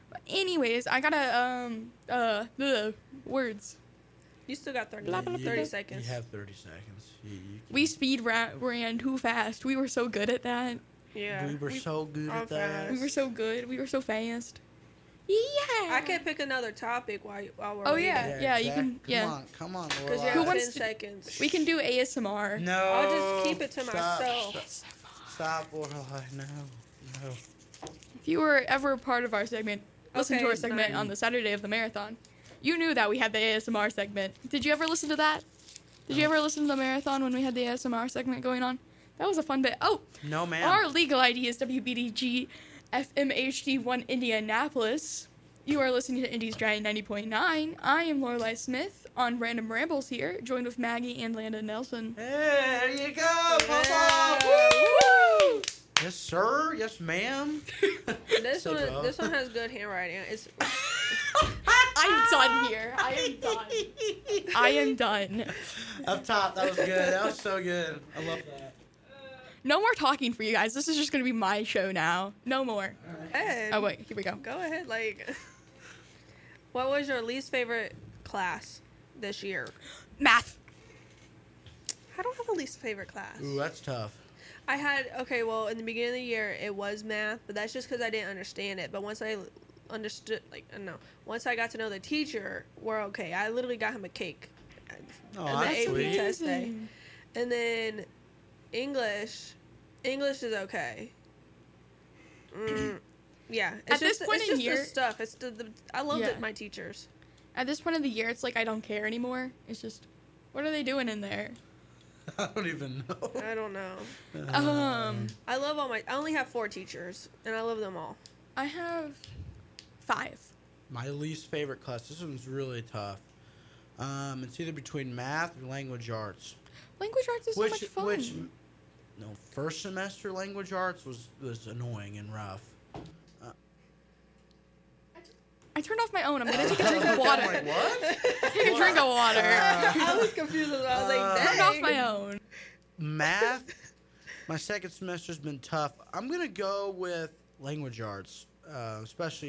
Speaker 1: But anyways, I gotta um uh the words.
Speaker 2: You still got thirty,
Speaker 1: Blah, blah, blah,
Speaker 2: thirty
Speaker 1: blah.
Speaker 2: seconds.
Speaker 3: You have thirty seconds. You, you can-
Speaker 1: We speed ra- ran too fast. We were so good at that.
Speaker 2: Yeah.
Speaker 3: we were so good
Speaker 2: are
Speaker 3: at that.
Speaker 1: We were so good. We were so fast. Yeah.
Speaker 2: I can pick another topic while while we're
Speaker 1: Oh,
Speaker 2: waiting.
Speaker 1: yeah. yeah, you
Speaker 3: exact-
Speaker 1: can-
Speaker 3: Come
Speaker 1: yeah.
Speaker 3: on, come on,
Speaker 2: Because
Speaker 3: Lorelai.
Speaker 2: you
Speaker 1: Who
Speaker 2: have
Speaker 1: wants
Speaker 2: ten
Speaker 1: to-
Speaker 2: seconds.
Speaker 1: We can do A S M R.
Speaker 3: No.
Speaker 2: I'll just keep it to
Speaker 3: Stop,
Speaker 2: myself.
Speaker 3: Stop, stop Lorelai. No, no.
Speaker 1: If you were ever a part of our segment, listen to
Speaker 2: Okay,
Speaker 1: our segment
Speaker 2: nice.
Speaker 1: on the Saturday of the marathon. You knew that we had the A S M R segment. Did you ever listen to that? Did you
Speaker 3: No.
Speaker 1: ever listen to the marathon when we had the A S M R segment going on? That was a fun bit. Oh,
Speaker 3: No, ma'am.
Speaker 1: our legal I D is W B D G F M H D one Indianapolis. You are listening to Indy's Giant ninety point nine. I am Lorelai Smith on Random Rambles here, joined with Maggie and Landon Nelson.
Speaker 3: Hey, there you go.
Speaker 2: Yeah.
Speaker 3: Papa. Woo! Yes, sir. Yes, ma'am.
Speaker 2: This
Speaker 3: So
Speaker 2: one,
Speaker 3: dumb.
Speaker 2: this one has good handwriting. It's
Speaker 1: I'm done here. I am done. I am done.
Speaker 3: Up top, that was good. That was so good. I love that.
Speaker 1: No more talking for you guys. This is just going to be my show now. No more.
Speaker 2: Ed.
Speaker 1: Oh, wait. Here we go.
Speaker 2: Go ahead. Like, what was your least favorite class this year?
Speaker 1: Math.
Speaker 2: I don't have a least favorite class.
Speaker 3: Ooh, that's tough.
Speaker 2: I had okay. Well, in the beginning of the year, it was math, but that's just because I didn't understand it. But once I understood, like, I don't know, once I got to know the teacher, we're okay. I literally got him a cake.
Speaker 3: Oh,
Speaker 2: And the
Speaker 3: that's
Speaker 2: A P
Speaker 3: sweet.
Speaker 2: test day. And then English, English is okay. Mm, yeah, it's
Speaker 1: At this
Speaker 2: just,
Speaker 1: point
Speaker 2: it's
Speaker 1: in
Speaker 2: just
Speaker 1: year-
Speaker 2: the stuff. It's the, the I love
Speaker 1: Yeah.
Speaker 2: it, my teachers.
Speaker 1: At this point of the year, it's like I don't care anymore. It's just, what are they doing in there?
Speaker 3: I don't even know.
Speaker 2: I don't know.
Speaker 1: Um,
Speaker 2: I love all my. I only have four teachers, and I love them all.
Speaker 1: I have five.
Speaker 3: My least favorite class. This one's really tough. Um, it's either between math or language arts.
Speaker 1: Language arts is
Speaker 3: which,
Speaker 1: so much fun.
Speaker 3: which, no, first semester language arts was was annoying and rough.
Speaker 1: I turned off my own. I'm gonna take a drink of water.
Speaker 3: I'm like, what?
Speaker 1: Take a drink of water.
Speaker 2: I was confused. As well. I was like,
Speaker 3: Uh,
Speaker 2: dang.
Speaker 1: Turned off my own.
Speaker 3: Math. My second semester's been tough. I'm gonna go with language arts, uh, especially.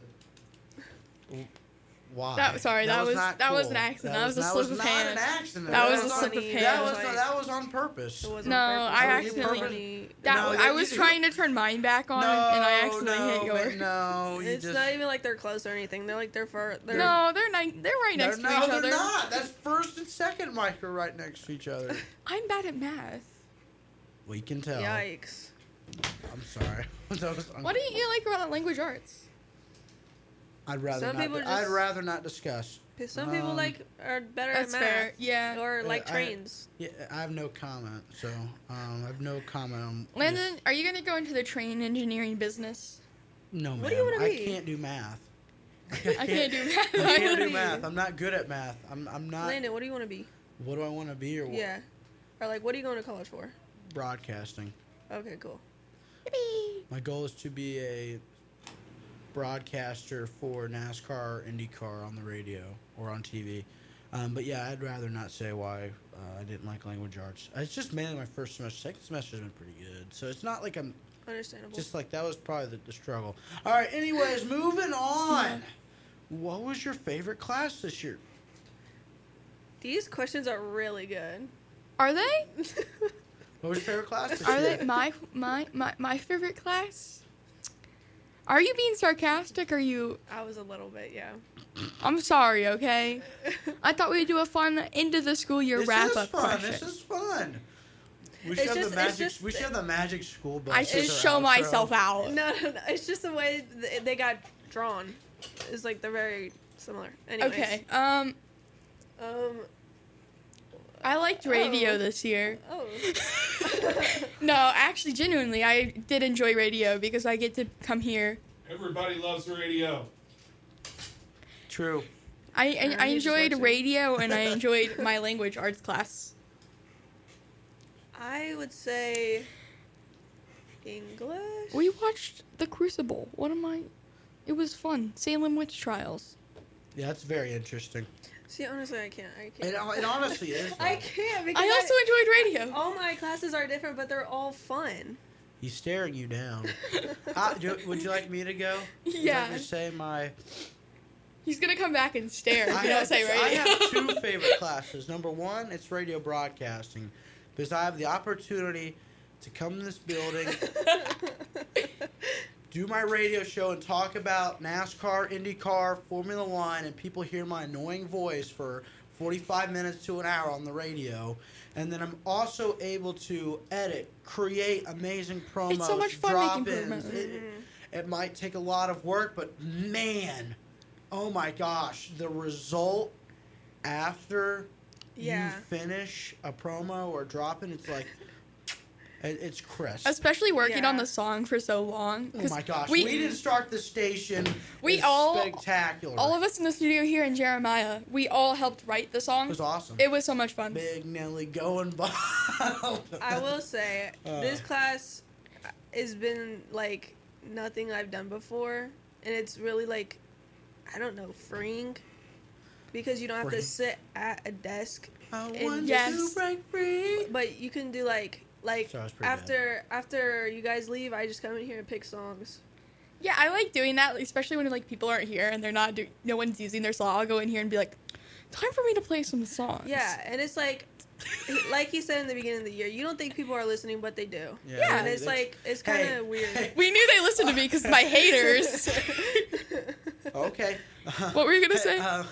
Speaker 3: Why?
Speaker 1: That- sorry, that was-
Speaker 3: not
Speaker 1: that was
Speaker 3: cool.
Speaker 1: an accident. That was a slip of
Speaker 3: not
Speaker 1: hand.
Speaker 3: an accident.
Speaker 1: That
Speaker 2: was
Speaker 3: was
Speaker 2: a
Speaker 3: on-
Speaker 2: slip of hand.
Speaker 3: That was
Speaker 2: Like-
Speaker 3: that was on purpose.
Speaker 2: It wasn't
Speaker 1: No,
Speaker 2: on purpose.
Speaker 1: I
Speaker 2: It was
Speaker 1: accidentally-
Speaker 2: funny.
Speaker 1: That
Speaker 3: No,
Speaker 1: I
Speaker 3: you-
Speaker 1: was
Speaker 3: you-
Speaker 1: trying to turn mine back on,
Speaker 3: no,
Speaker 1: and I accidentally
Speaker 3: no,
Speaker 1: hit yours.
Speaker 3: but no, you
Speaker 2: It's
Speaker 3: just,
Speaker 2: not even like they're close or anything. They're like they're far. They're,
Speaker 1: No, they're ni- They're right
Speaker 3: They're-
Speaker 1: next to
Speaker 3: no,
Speaker 1: each
Speaker 3: they're
Speaker 1: other.
Speaker 3: not. That's first and second mic are right next to each other.
Speaker 1: I'm bad at math.
Speaker 3: We can tell.
Speaker 2: Yikes.
Speaker 3: I'm sorry. That was un-
Speaker 1: What do you like about language arts?
Speaker 3: I'd rather
Speaker 2: Some
Speaker 3: not.
Speaker 2: people
Speaker 3: I'd
Speaker 2: just-
Speaker 3: rather not discuss.
Speaker 2: Some people
Speaker 3: Um,
Speaker 2: like are better
Speaker 1: That's
Speaker 2: at math.
Speaker 1: fair. Yeah.
Speaker 2: Or
Speaker 3: Uh,
Speaker 2: like
Speaker 3: I-
Speaker 2: trains.
Speaker 3: Yeah, I have no comment. So um, I have no comment on.
Speaker 1: Landon,
Speaker 3: this.
Speaker 1: are you gonna go into the train engineering business?
Speaker 3: No, ma'am.
Speaker 2: What do you wanna
Speaker 3: I
Speaker 2: be?
Speaker 3: can't do math.
Speaker 1: I can't do math.
Speaker 3: I can't
Speaker 2: wanna
Speaker 3: do
Speaker 2: be?
Speaker 3: math. I'm not good at math. I'm. I'm not.
Speaker 2: Landon, what do you want to be?
Speaker 3: What do I want to be or what?
Speaker 2: Yeah. Or like, what are you going to college for?
Speaker 3: Broadcasting.
Speaker 2: Okay, cool.
Speaker 1: Yippee.
Speaker 3: My goal is to be a broadcaster for NASCAR, IndyCar on the radio or on T V. Um, but yeah, I'd rather not say why uh, I didn't like language arts. It's just mainly my first semester. Second semester's been pretty good. So it's not like I'm
Speaker 2: Understandable.
Speaker 3: just like that was probably the, the struggle. All right. Anyways, moving on. What was your favorite class this year?
Speaker 2: These questions are really good.
Speaker 1: Are they?
Speaker 3: What was your favorite class this
Speaker 1: Are
Speaker 3: year?
Speaker 1: they my my my my favorite class? Are you being sarcastic? Or are you?
Speaker 2: I was a little bit, yeah.
Speaker 1: I'm sorry. Okay. I thought we'd do a fun end of the school year
Speaker 3: This
Speaker 1: wrap
Speaker 3: is
Speaker 1: up
Speaker 3: fun.
Speaker 1: question.
Speaker 3: This is fun. We
Speaker 2: It's
Speaker 3: should have
Speaker 2: just-
Speaker 3: the
Speaker 2: it's
Speaker 3: magic.
Speaker 2: just
Speaker 3: we should have the magic school bus.
Speaker 1: I
Speaker 3: as
Speaker 1: should
Speaker 3: our
Speaker 1: show
Speaker 3: outro.
Speaker 1: myself out.
Speaker 2: No, no, no. It's just the way th- they got drawn. It's like they're very similar. Anyways.
Speaker 1: Okay. Um,
Speaker 2: Um.
Speaker 1: I liked radio
Speaker 2: Oh.
Speaker 1: this year.
Speaker 2: Oh.
Speaker 1: No, actually, genuinely, I did enjoy radio because I get to come here.
Speaker 4: Everybody loves radio.
Speaker 3: True.
Speaker 1: I I,
Speaker 2: Yeah,
Speaker 1: I
Speaker 2: he just
Speaker 1: enjoyed
Speaker 2: likes it.
Speaker 1: radio and I enjoyed my language arts class.
Speaker 2: I would say English.
Speaker 1: We watched The Crucible. What am I? It was fun. Salem Witch Trials.
Speaker 3: Yeah, that's very interesting.
Speaker 2: See, honestly, I can't. I
Speaker 3: It,
Speaker 2: can't.
Speaker 3: it honestly is.
Speaker 2: I
Speaker 3: though.
Speaker 2: can't because
Speaker 1: I also enjoyed radio.
Speaker 2: all my classes are different, but they're all fun.
Speaker 3: He's staring you down. uh, do, would you like me to go? Would you
Speaker 1: Yeah.
Speaker 3: like me to say my...
Speaker 1: He's gonna come back and stare if
Speaker 3: I
Speaker 1: you don't
Speaker 3: have,
Speaker 1: say
Speaker 3: I
Speaker 1: radio.
Speaker 3: have two favorite classes. Number one, it's radio broadcasting. Because I have the opportunity to come in this building, do my radio show, and talk about NASCAR, IndyCar, Formula One, and people hear my annoying voice for forty-five minutes to an hour on the radio. And then I'm also able to edit, create amazing promos,
Speaker 1: It's so much fun
Speaker 3: drop
Speaker 1: making
Speaker 3: ins.
Speaker 1: promos.
Speaker 3: It, it might take a lot of work, but man, oh my gosh, the result after
Speaker 2: Yeah.
Speaker 3: you finish a promo or dropping, it's like, it, it's crisp.
Speaker 1: Especially working on
Speaker 2: Yeah.
Speaker 1: the song for so long.
Speaker 3: Oh
Speaker 1: 'cause
Speaker 3: my gosh,
Speaker 1: we,
Speaker 3: we, didn't start the station.
Speaker 1: We
Speaker 3: It's
Speaker 1: all-
Speaker 3: spectacular.
Speaker 1: all of us in the studio here in Jeremiah, we all helped write the
Speaker 3: It
Speaker 1: song.
Speaker 3: was awesome.
Speaker 1: It was so much fun.
Speaker 3: Big Nelly going by.
Speaker 2: I will say
Speaker 3: Uh.
Speaker 2: this class has been like nothing I've done before, and it's really like, I don't know, freeing, because you don't have
Speaker 3: Freeing.
Speaker 2: to sit at a desk,
Speaker 3: I
Speaker 2: And
Speaker 3: want
Speaker 1: yes.
Speaker 3: to break free.
Speaker 2: but you can do like like
Speaker 3: Sorry, I was pretty bad.
Speaker 2: after after you guys leave, I just come in here and pick songs.
Speaker 1: Yeah, I like doing that, especially when like people aren't here and they're not do- no one's using their song. I'll go in here and be like, time for me to play some songs.
Speaker 2: Yeah, and it's like, like he said in the beginning of the year, you don't think people are listening, but they do.
Speaker 1: Yeah.
Speaker 2: And it's like it's kind of
Speaker 3: Hey,
Speaker 2: weird.
Speaker 3: hey.
Speaker 1: We knew they listened to me because my haters.
Speaker 3: Okay.
Speaker 1: What were you gonna
Speaker 3: Hey,
Speaker 1: say?
Speaker 3: uh,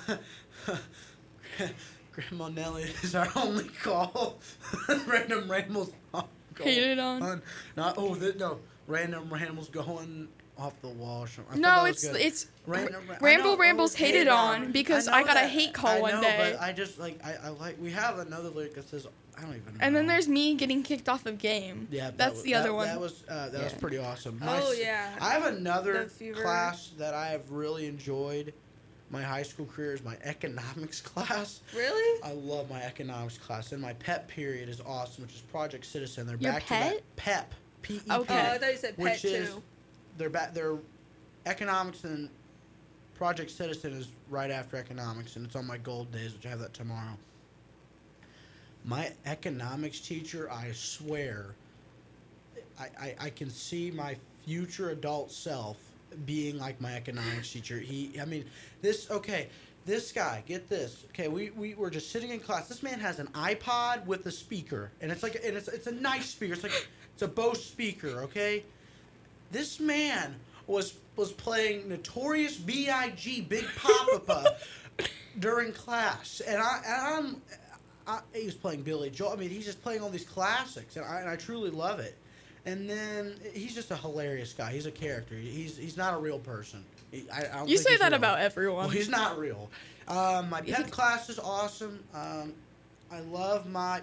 Speaker 3: Grandma Nelly is our only call. Random rambles. off- going
Speaker 1: Hated on.
Speaker 3: Not oh the, no random rambles going off the wall. I thought
Speaker 1: No,
Speaker 3: that was
Speaker 1: it's
Speaker 3: good.
Speaker 1: it's
Speaker 3: Random, I
Speaker 1: Ramble
Speaker 3: know,
Speaker 1: Rambles
Speaker 3: oh,
Speaker 1: hated on because
Speaker 3: know
Speaker 1: I got a
Speaker 3: that.
Speaker 1: hate call
Speaker 3: I
Speaker 1: one
Speaker 3: know,
Speaker 1: day.
Speaker 3: But I just like I, I like we have another lyric that says I don't even know.
Speaker 1: And then there's me getting kicked off of game.
Speaker 3: yeah that
Speaker 1: that's
Speaker 3: was-
Speaker 1: the
Speaker 3: that,
Speaker 1: other one.
Speaker 3: That was uh, that was
Speaker 1: Yeah.
Speaker 3: pretty awesome. My
Speaker 2: Oh
Speaker 3: s-
Speaker 2: yeah.
Speaker 3: I have another
Speaker 2: The fever.
Speaker 3: class that I have really enjoyed. My high school career is my economics class.
Speaker 2: Really?
Speaker 3: I love my economics class, and my PEP period is awesome, which is Project Citizen. They're
Speaker 1: Your
Speaker 3: back to
Speaker 1: pet?
Speaker 3: back. PEP, P E P.
Speaker 1: Okay.
Speaker 2: Oh, I thought you said pet
Speaker 3: Which is
Speaker 2: too.
Speaker 3: they're back. They're economics and Project Citizen is right after economics, and it's on my gold days, which I have that tomorrow. My economics teacher, I swear, I, I, I can see my future adult self being like my economics teacher. He, I mean, this, okay, this guy, get this. Okay, we, we were just sitting in class. This man has an iPod with a speaker, and it's like, and it's, it's a nice speaker. It's like, it's a Bose speaker, okay? This man was was playing Notorious B I G Big Papa during class, and I and I'm I, he was playing Billy Joel. I mean, he's just playing all these classics, and I, and I truly love it. And then he's just a hilarious guy. He's a character. He's he's not a real person. He, I, I don't
Speaker 1: You
Speaker 3: think
Speaker 1: say
Speaker 3: he's
Speaker 1: that
Speaker 3: real.
Speaker 1: about everyone.
Speaker 3: Well, he's not real. Um, my
Speaker 1: He-
Speaker 3: pep class is awesome. Um, I love my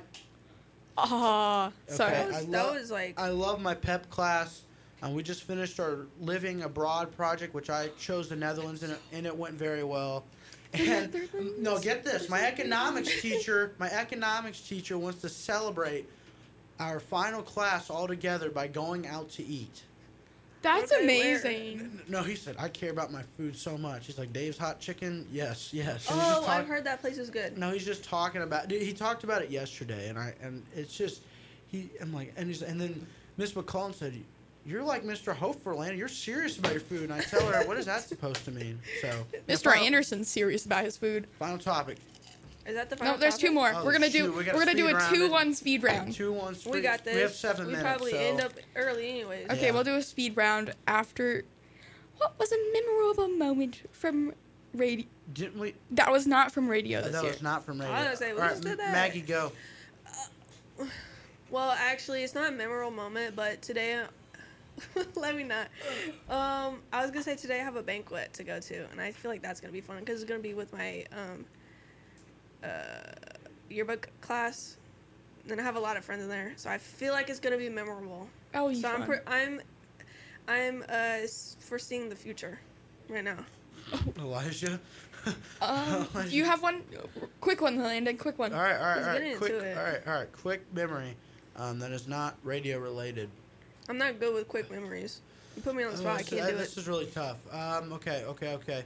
Speaker 1: Ah, sorry.
Speaker 3: Okay.
Speaker 2: That was,
Speaker 3: I
Speaker 2: that
Speaker 3: love-
Speaker 2: was like
Speaker 3: I love my pep class. Um, we just finished our living abroad project, which I chose the Netherlands, and it, and it went very well. And
Speaker 1: Netherlands?
Speaker 3: no, get this: my economics teacher, my economics teacher wants to celebrate our final class all together by going out to eat.
Speaker 1: That's
Speaker 2: Okay, where?
Speaker 1: amazing.
Speaker 3: No, he said I care about my food so much. He's like, Dave's Hot Chicken, yes, yes. And he's
Speaker 2: oh,
Speaker 3: just talk-
Speaker 2: I've heard that place is good.
Speaker 3: No, he's just talking about. Dude, he talked about it yesterday, and I and it's just he. I'm like, and he's and then Miss McCullen said, "You're like Mister Hoferland. You're serious about your food." And I tell her, "What is that supposed to mean?" So, yeah,
Speaker 1: Mister
Speaker 3: final-
Speaker 1: Anderson's serious about his food.
Speaker 3: Final topic.
Speaker 2: Is that the final
Speaker 1: No, there's two
Speaker 2: topic?
Speaker 1: more.
Speaker 3: Oh,
Speaker 1: we're gonna
Speaker 3: shoot,
Speaker 1: do.
Speaker 3: we
Speaker 1: We
Speaker 3: gotta
Speaker 1: are gonna do
Speaker 3: speed
Speaker 1: a
Speaker 3: round it.
Speaker 1: two-one speed round.
Speaker 3: Two one.
Speaker 2: We got this.
Speaker 3: We have seven
Speaker 2: we
Speaker 3: minutes.
Speaker 2: probably
Speaker 3: so
Speaker 2: end up early anyways.
Speaker 1: Okay,
Speaker 3: Yeah.
Speaker 1: we'll do a speed round after. What was a memorable moment from radio?
Speaker 3: didn't we?
Speaker 1: That was not from radio this
Speaker 3: That
Speaker 1: year.
Speaker 3: was not from radio.
Speaker 2: I was gonna say, we
Speaker 3: All
Speaker 2: just did that.
Speaker 3: Maggie, go.
Speaker 2: Well, actually, it's not a memorable moment, but today, let me not. Um, I was gonna say today I have a banquet to go to, and I feel like that's gonna be fun because it's gonna be with my um, uh, yearbook class. And I have a lot of friends in there, so I feel like it's gonna be memorable.
Speaker 1: Oh, you
Speaker 2: So I'm
Speaker 1: fun.
Speaker 2: pre- I'm I'm uh s- foreseeing the future right now.
Speaker 3: Elijah.
Speaker 1: Um, do you have one? Quick one, Landon. Quick one.
Speaker 3: All right, all right,
Speaker 2: He's
Speaker 3: all
Speaker 2: getting
Speaker 3: right. Quick,
Speaker 2: into it.
Speaker 3: all right, all right. Quick memory. Um, that is not radio related.
Speaker 2: I'm not good with quick memories. You put me on the spot,
Speaker 3: Oh,
Speaker 2: I
Speaker 3: this-
Speaker 2: can't
Speaker 3: uh,
Speaker 2: do
Speaker 3: This
Speaker 2: it.
Speaker 3: is really tough. Um, okay, okay, okay.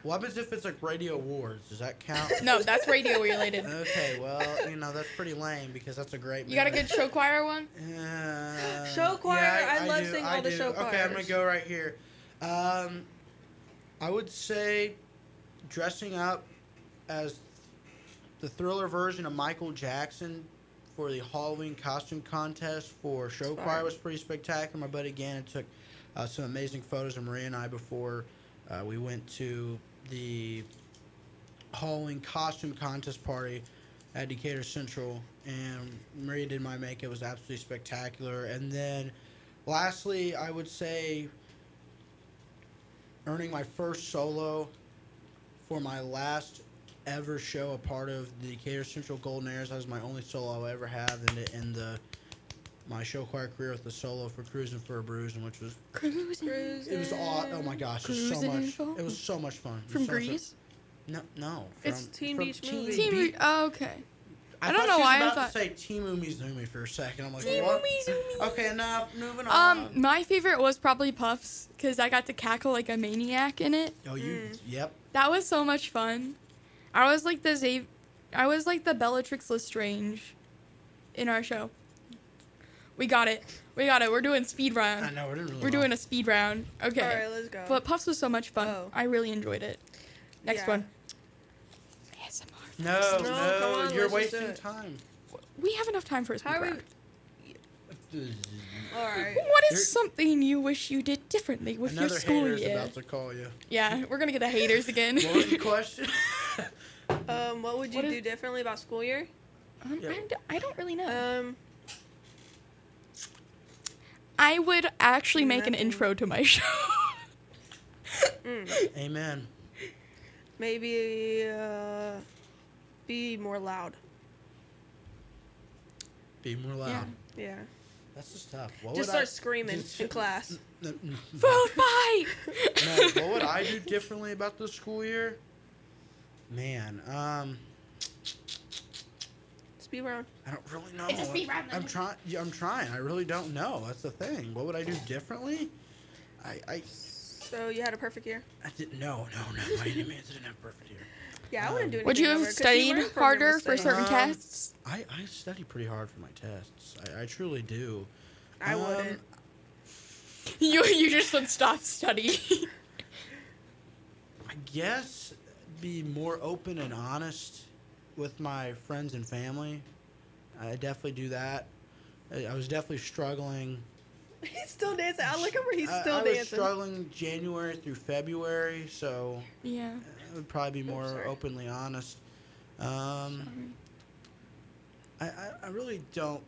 Speaker 3: What happens if it's like radio awards? Does that count?
Speaker 1: No, that's radio related.
Speaker 3: Okay, well, you know, that's pretty lame because that's a great
Speaker 1: You got a
Speaker 3: movie.
Speaker 1: good show choir one?
Speaker 3: Uh,
Speaker 2: Show choir, I love
Speaker 3: do,
Speaker 2: singing
Speaker 3: I
Speaker 2: all the
Speaker 3: do.
Speaker 2: show
Speaker 3: Okay, I'm going
Speaker 2: choirs.
Speaker 3: to go right here. Um, I would say dressing up as the Thriller version of Michael Jackson for the Halloween costume contest for show
Speaker 2: Smart.
Speaker 3: choir was pretty spectacular. My buddy Gannon took uh, some amazing photos of Maria and I before uh, we went to the Halloween costume contest party at Decatur Central, and Maria did my makeup. It was absolutely spectacular. And then lastly, I would say earning my first solo for my last ever show, a part of the Decatur Central Golden Airs. That was my only solo I'll ever have in the, in the my show choir career with the solo for Cruising for a Bruising, which was
Speaker 1: Cruising.
Speaker 3: it was aw- oh my gosh, it was so
Speaker 1: Cruising
Speaker 3: much.
Speaker 1: info?
Speaker 3: It was so much fun. It was
Speaker 1: From
Speaker 3: so much fun.
Speaker 1: Grease?
Speaker 3: No, no. From,
Speaker 1: It's
Speaker 2: Teen
Speaker 3: from
Speaker 2: Beach
Speaker 3: Teen
Speaker 2: Movie.
Speaker 1: Team.
Speaker 3: Beach-
Speaker 1: Re- oh, okay.
Speaker 3: I,
Speaker 1: I don't
Speaker 3: thought
Speaker 1: know
Speaker 3: she was
Speaker 1: why I
Speaker 3: about
Speaker 1: thought-
Speaker 3: to say Timu Mizumi for a second. I'm like,
Speaker 1: Timu
Speaker 3: what?
Speaker 1: Mizumi.
Speaker 3: Okay, enough. Moving on.
Speaker 1: Um, my favorite was probably Puffs because I got to cackle like a maniac in it.
Speaker 3: oh, you.
Speaker 2: Mm.
Speaker 3: Yep.
Speaker 1: That was so much fun. I was like the Zav- I was like the Bellatrix Lestrange in our show. We got it. We got it. We're doing speed
Speaker 3: I
Speaker 1: round.
Speaker 3: know we're doing really
Speaker 1: We're
Speaker 3: well.
Speaker 1: doing a speed round. Okay.
Speaker 2: All right, let's go.
Speaker 1: But Puffs was so much fun.
Speaker 2: Oh.
Speaker 1: I really enjoyed it. Next
Speaker 2: Yeah.
Speaker 1: one. A S M R.
Speaker 3: No,
Speaker 2: No,
Speaker 3: no,
Speaker 2: come on,
Speaker 3: you're
Speaker 2: let's just do
Speaker 3: wasting
Speaker 2: it.
Speaker 3: time.
Speaker 1: We have enough time for a speed
Speaker 2: How are we?
Speaker 1: round.
Speaker 2: All right.
Speaker 1: What
Speaker 3: You're-
Speaker 1: is something you wish you did differently with
Speaker 3: Another
Speaker 1: your school
Speaker 3: hater's
Speaker 1: year?
Speaker 3: about to call you.
Speaker 1: Yeah, we're gonna get the haters again.
Speaker 3: What was the question?
Speaker 2: Um, what would you
Speaker 1: What is-
Speaker 2: do differently about school year?
Speaker 1: um,
Speaker 3: Yeah.
Speaker 1: I, d- I don't really know.
Speaker 2: Um,
Speaker 1: I would actually make an
Speaker 2: Nothing.
Speaker 1: intro to my show.
Speaker 2: mm,
Speaker 3: Amen.
Speaker 2: maybe uh, be more loud.
Speaker 3: Be more loud.
Speaker 1: Yeah.
Speaker 2: Yeah.
Speaker 3: That's just tough. What
Speaker 2: Just
Speaker 3: would
Speaker 2: start
Speaker 3: I,
Speaker 2: screaming
Speaker 3: just-
Speaker 2: in class.
Speaker 3: No, no,
Speaker 1: Food fight!
Speaker 3: no, what would I do differently about the school year? Man, um,
Speaker 2: Speed round.
Speaker 3: I don't really know.
Speaker 1: It's a speed round,
Speaker 3: I'm
Speaker 1: then.
Speaker 3: trying. Yeah, I'm trying. I really don't know. That's the thing. What would I do differently? I, I,
Speaker 2: So you had a perfect year.
Speaker 3: I didn't. No, no, no. By any means, I didn't have a perfect year.
Speaker 2: Yeah, I
Speaker 3: Um,
Speaker 2: wouldn't do anything.
Speaker 1: Would you have
Speaker 2: over, 'cause
Speaker 1: studied
Speaker 2: learn from your
Speaker 1: harder for
Speaker 2: mistakes.
Speaker 1: certain
Speaker 3: Um,
Speaker 1: tests?
Speaker 3: I, I study pretty hard for my tests. I, I truly do.
Speaker 2: I
Speaker 3: Um,
Speaker 2: wouldn't.
Speaker 1: You you just would stop studying.
Speaker 3: I guess be more open and honest with my friends and family. I definitely do that. I, I was definitely struggling.
Speaker 2: He's still dancing. I look over. He's
Speaker 3: I-
Speaker 2: still
Speaker 3: I, was
Speaker 2: dancing.
Speaker 3: struggling January through February, so
Speaker 1: Yeah.
Speaker 3: I would probably be
Speaker 2: Oops,
Speaker 3: more
Speaker 2: sorry.
Speaker 3: openly honest. Um, I, I, I really don't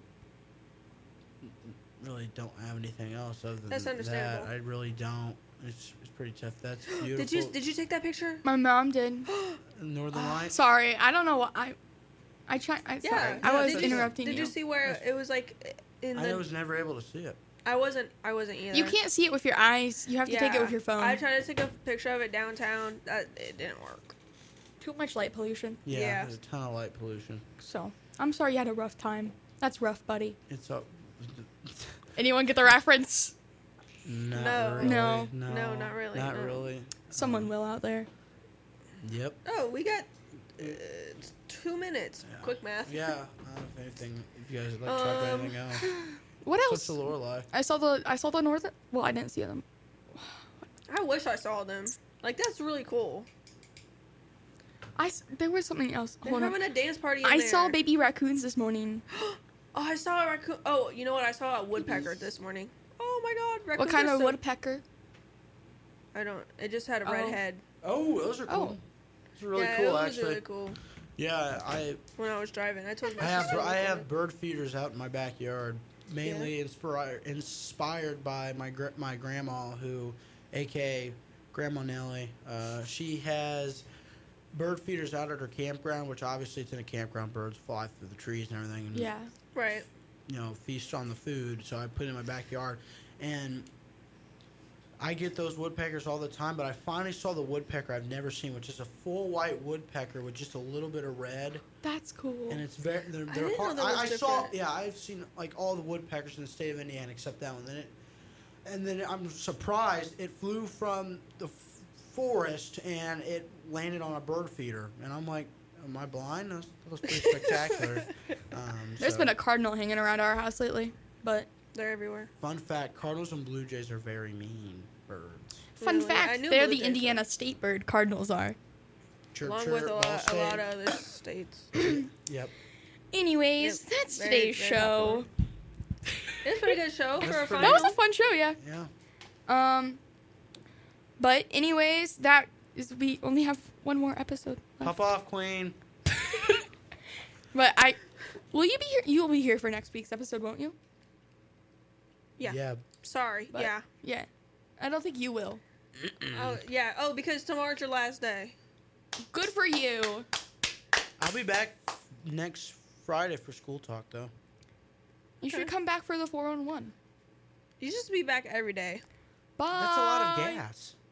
Speaker 3: really don't have anything else other than
Speaker 2: That's understandable.
Speaker 3: that. I really don't. It's, it's pretty tough. That's beautiful.
Speaker 2: Did you did you take that picture?
Speaker 1: My mom did.
Speaker 3: Northern Lights?
Speaker 1: Sorry, I don't know what I. I try. I,
Speaker 2: Yeah.
Speaker 1: sorry, I
Speaker 3: Yeah,
Speaker 1: was
Speaker 3: did
Speaker 2: you-
Speaker 1: interrupting
Speaker 2: Did
Speaker 1: you.
Speaker 2: you see where it was like in
Speaker 3: I
Speaker 2: the?
Speaker 3: was never able to see it.
Speaker 2: I wasn't. I wasn't either.
Speaker 1: You can't see it with your eyes. You have to take it with your phone.
Speaker 2: I tried to take a picture of it downtown. That it didn't work.
Speaker 1: Too much light pollution.
Speaker 3: Yeah,
Speaker 2: Yeah.
Speaker 3: there's a ton of light pollution.
Speaker 1: So I'm sorry you had a rough time. That's rough, buddy.
Speaker 3: It's up.
Speaker 1: Anyone get the reference?
Speaker 3: Not
Speaker 2: No.
Speaker 3: really.
Speaker 1: No.
Speaker 3: no,
Speaker 2: No, not really,
Speaker 3: Not
Speaker 2: no.
Speaker 3: really.
Speaker 1: Someone
Speaker 3: Um,
Speaker 1: will out there.
Speaker 3: Yep.
Speaker 2: Oh, we got uh, it's two minutes.
Speaker 3: Yeah.
Speaker 2: Quick math.
Speaker 3: Yeah. I don't know if anything. If you guys would like to talk about
Speaker 2: Um,
Speaker 3: anything else.
Speaker 1: What
Speaker 3: What's
Speaker 1: else?
Speaker 3: the Lorelei?
Speaker 1: I saw the I saw the northern. Well, I didn't see them.
Speaker 2: I wish I saw them. Like that's really cool.
Speaker 1: I s- there was something else.
Speaker 2: They're
Speaker 1: Hold
Speaker 2: having
Speaker 1: on.
Speaker 2: a dance party. In
Speaker 1: I
Speaker 2: there.
Speaker 1: saw baby raccoons this morning.
Speaker 2: Oh, I saw a raccoon. Oh, you know what? I saw a woodpecker this morning. Oh my god, raccoons
Speaker 1: What kind
Speaker 2: are
Speaker 1: of
Speaker 2: so-
Speaker 1: woodpecker?
Speaker 2: I don't. It just had a red
Speaker 1: Oh.
Speaker 2: head.
Speaker 3: Oh, those are cool.
Speaker 1: Oh.
Speaker 3: Those are really
Speaker 2: yeah,
Speaker 3: cool,
Speaker 2: it was
Speaker 3: actually.
Speaker 2: really cool.
Speaker 3: Yeah, I
Speaker 2: When I was driving, I told my
Speaker 3: I have
Speaker 2: sister. to
Speaker 3: I
Speaker 2: look at
Speaker 3: have
Speaker 2: it.
Speaker 3: bird feeders out in my backyard, mainly inspired inspired by my gr- my grandma, who, A K A Grandma Nellie. Uh, she has bird feeders out at her campground, which obviously it's in a campground. Birds fly through the trees and everything. And,
Speaker 1: Yeah.
Speaker 2: Right.
Speaker 3: you know, feast on the food. So I put it in my backyard, and I get those woodpeckers all the time. But I finally saw the woodpecker I've never seen, which is a full white woodpecker with just a little bit of red.
Speaker 1: That's cool.
Speaker 3: And it's very they're,
Speaker 2: I
Speaker 3: they're
Speaker 2: didn't know
Speaker 3: hard.
Speaker 2: that was
Speaker 3: I, I saw
Speaker 2: different.
Speaker 3: yeah, I've seen like all the woodpeckers in the state of Indiana except that one. Then it, and then I'm surprised it flew from the f- forest, and it landed on a bird feeder. And I'm like, am I blind? That was, that was pretty spectacular. Um,
Speaker 1: There's
Speaker 3: so,
Speaker 1: been a cardinal hanging around our house lately, but
Speaker 2: They're everywhere.
Speaker 3: fun fact: Cardinals and Blue Jays are very mean birds.
Speaker 1: fun
Speaker 2: Really? I
Speaker 1: fact,
Speaker 2: knew
Speaker 1: they're
Speaker 2: Blue
Speaker 1: the
Speaker 2: Jays
Speaker 1: Indiana
Speaker 2: were.
Speaker 1: State bird. Cardinals are.
Speaker 3: Chirp,
Speaker 2: Along
Speaker 3: chirp,
Speaker 2: with a
Speaker 3: ball
Speaker 2: lot, a
Speaker 3: state.
Speaker 2: lot of other states.
Speaker 3: Yep.
Speaker 1: Anyways,
Speaker 2: Yep,
Speaker 1: that's
Speaker 2: very,
Speaker 1: today's
Speaker 2: very
Speaker 1: show.
Speaker 2: It's a pretty good show
Speaker 3: That's
Speaker 2: for a
Speaker 3: pretty
Speaker 1: That was
Speaker 2: final.
Speaker 1: a fun show, yeah.
Speaker 3: Yeah.
Speaker 1: Um, but anyways, that is we only have one more episode left.
Speaker 3: Pop off, Queen.
Speaker 1: But I, will you be here? You will be here for next week's episode, won't you?
Speaker 2: Yeah.
Speaker 3: Yeah.
Speaker 2: Sorry.
Speaker 1: But-
Speaker 2: yeah.
Speaker 1: Yeah. I don't think you will.
Speaker 2: Oh yeah. Oh, because tomorrow's your last day.
Speaker 1: Good for you.
Speaker 3: I'll be back next Friday for school talk, though.
Speaker 1: You should
Speaker 2: Okay.
Speaker 1: come back for the four on one.
Speaker 2: You just be back every day.
Speaker 1: Bye.
Speaker 3: That's a lot of gas.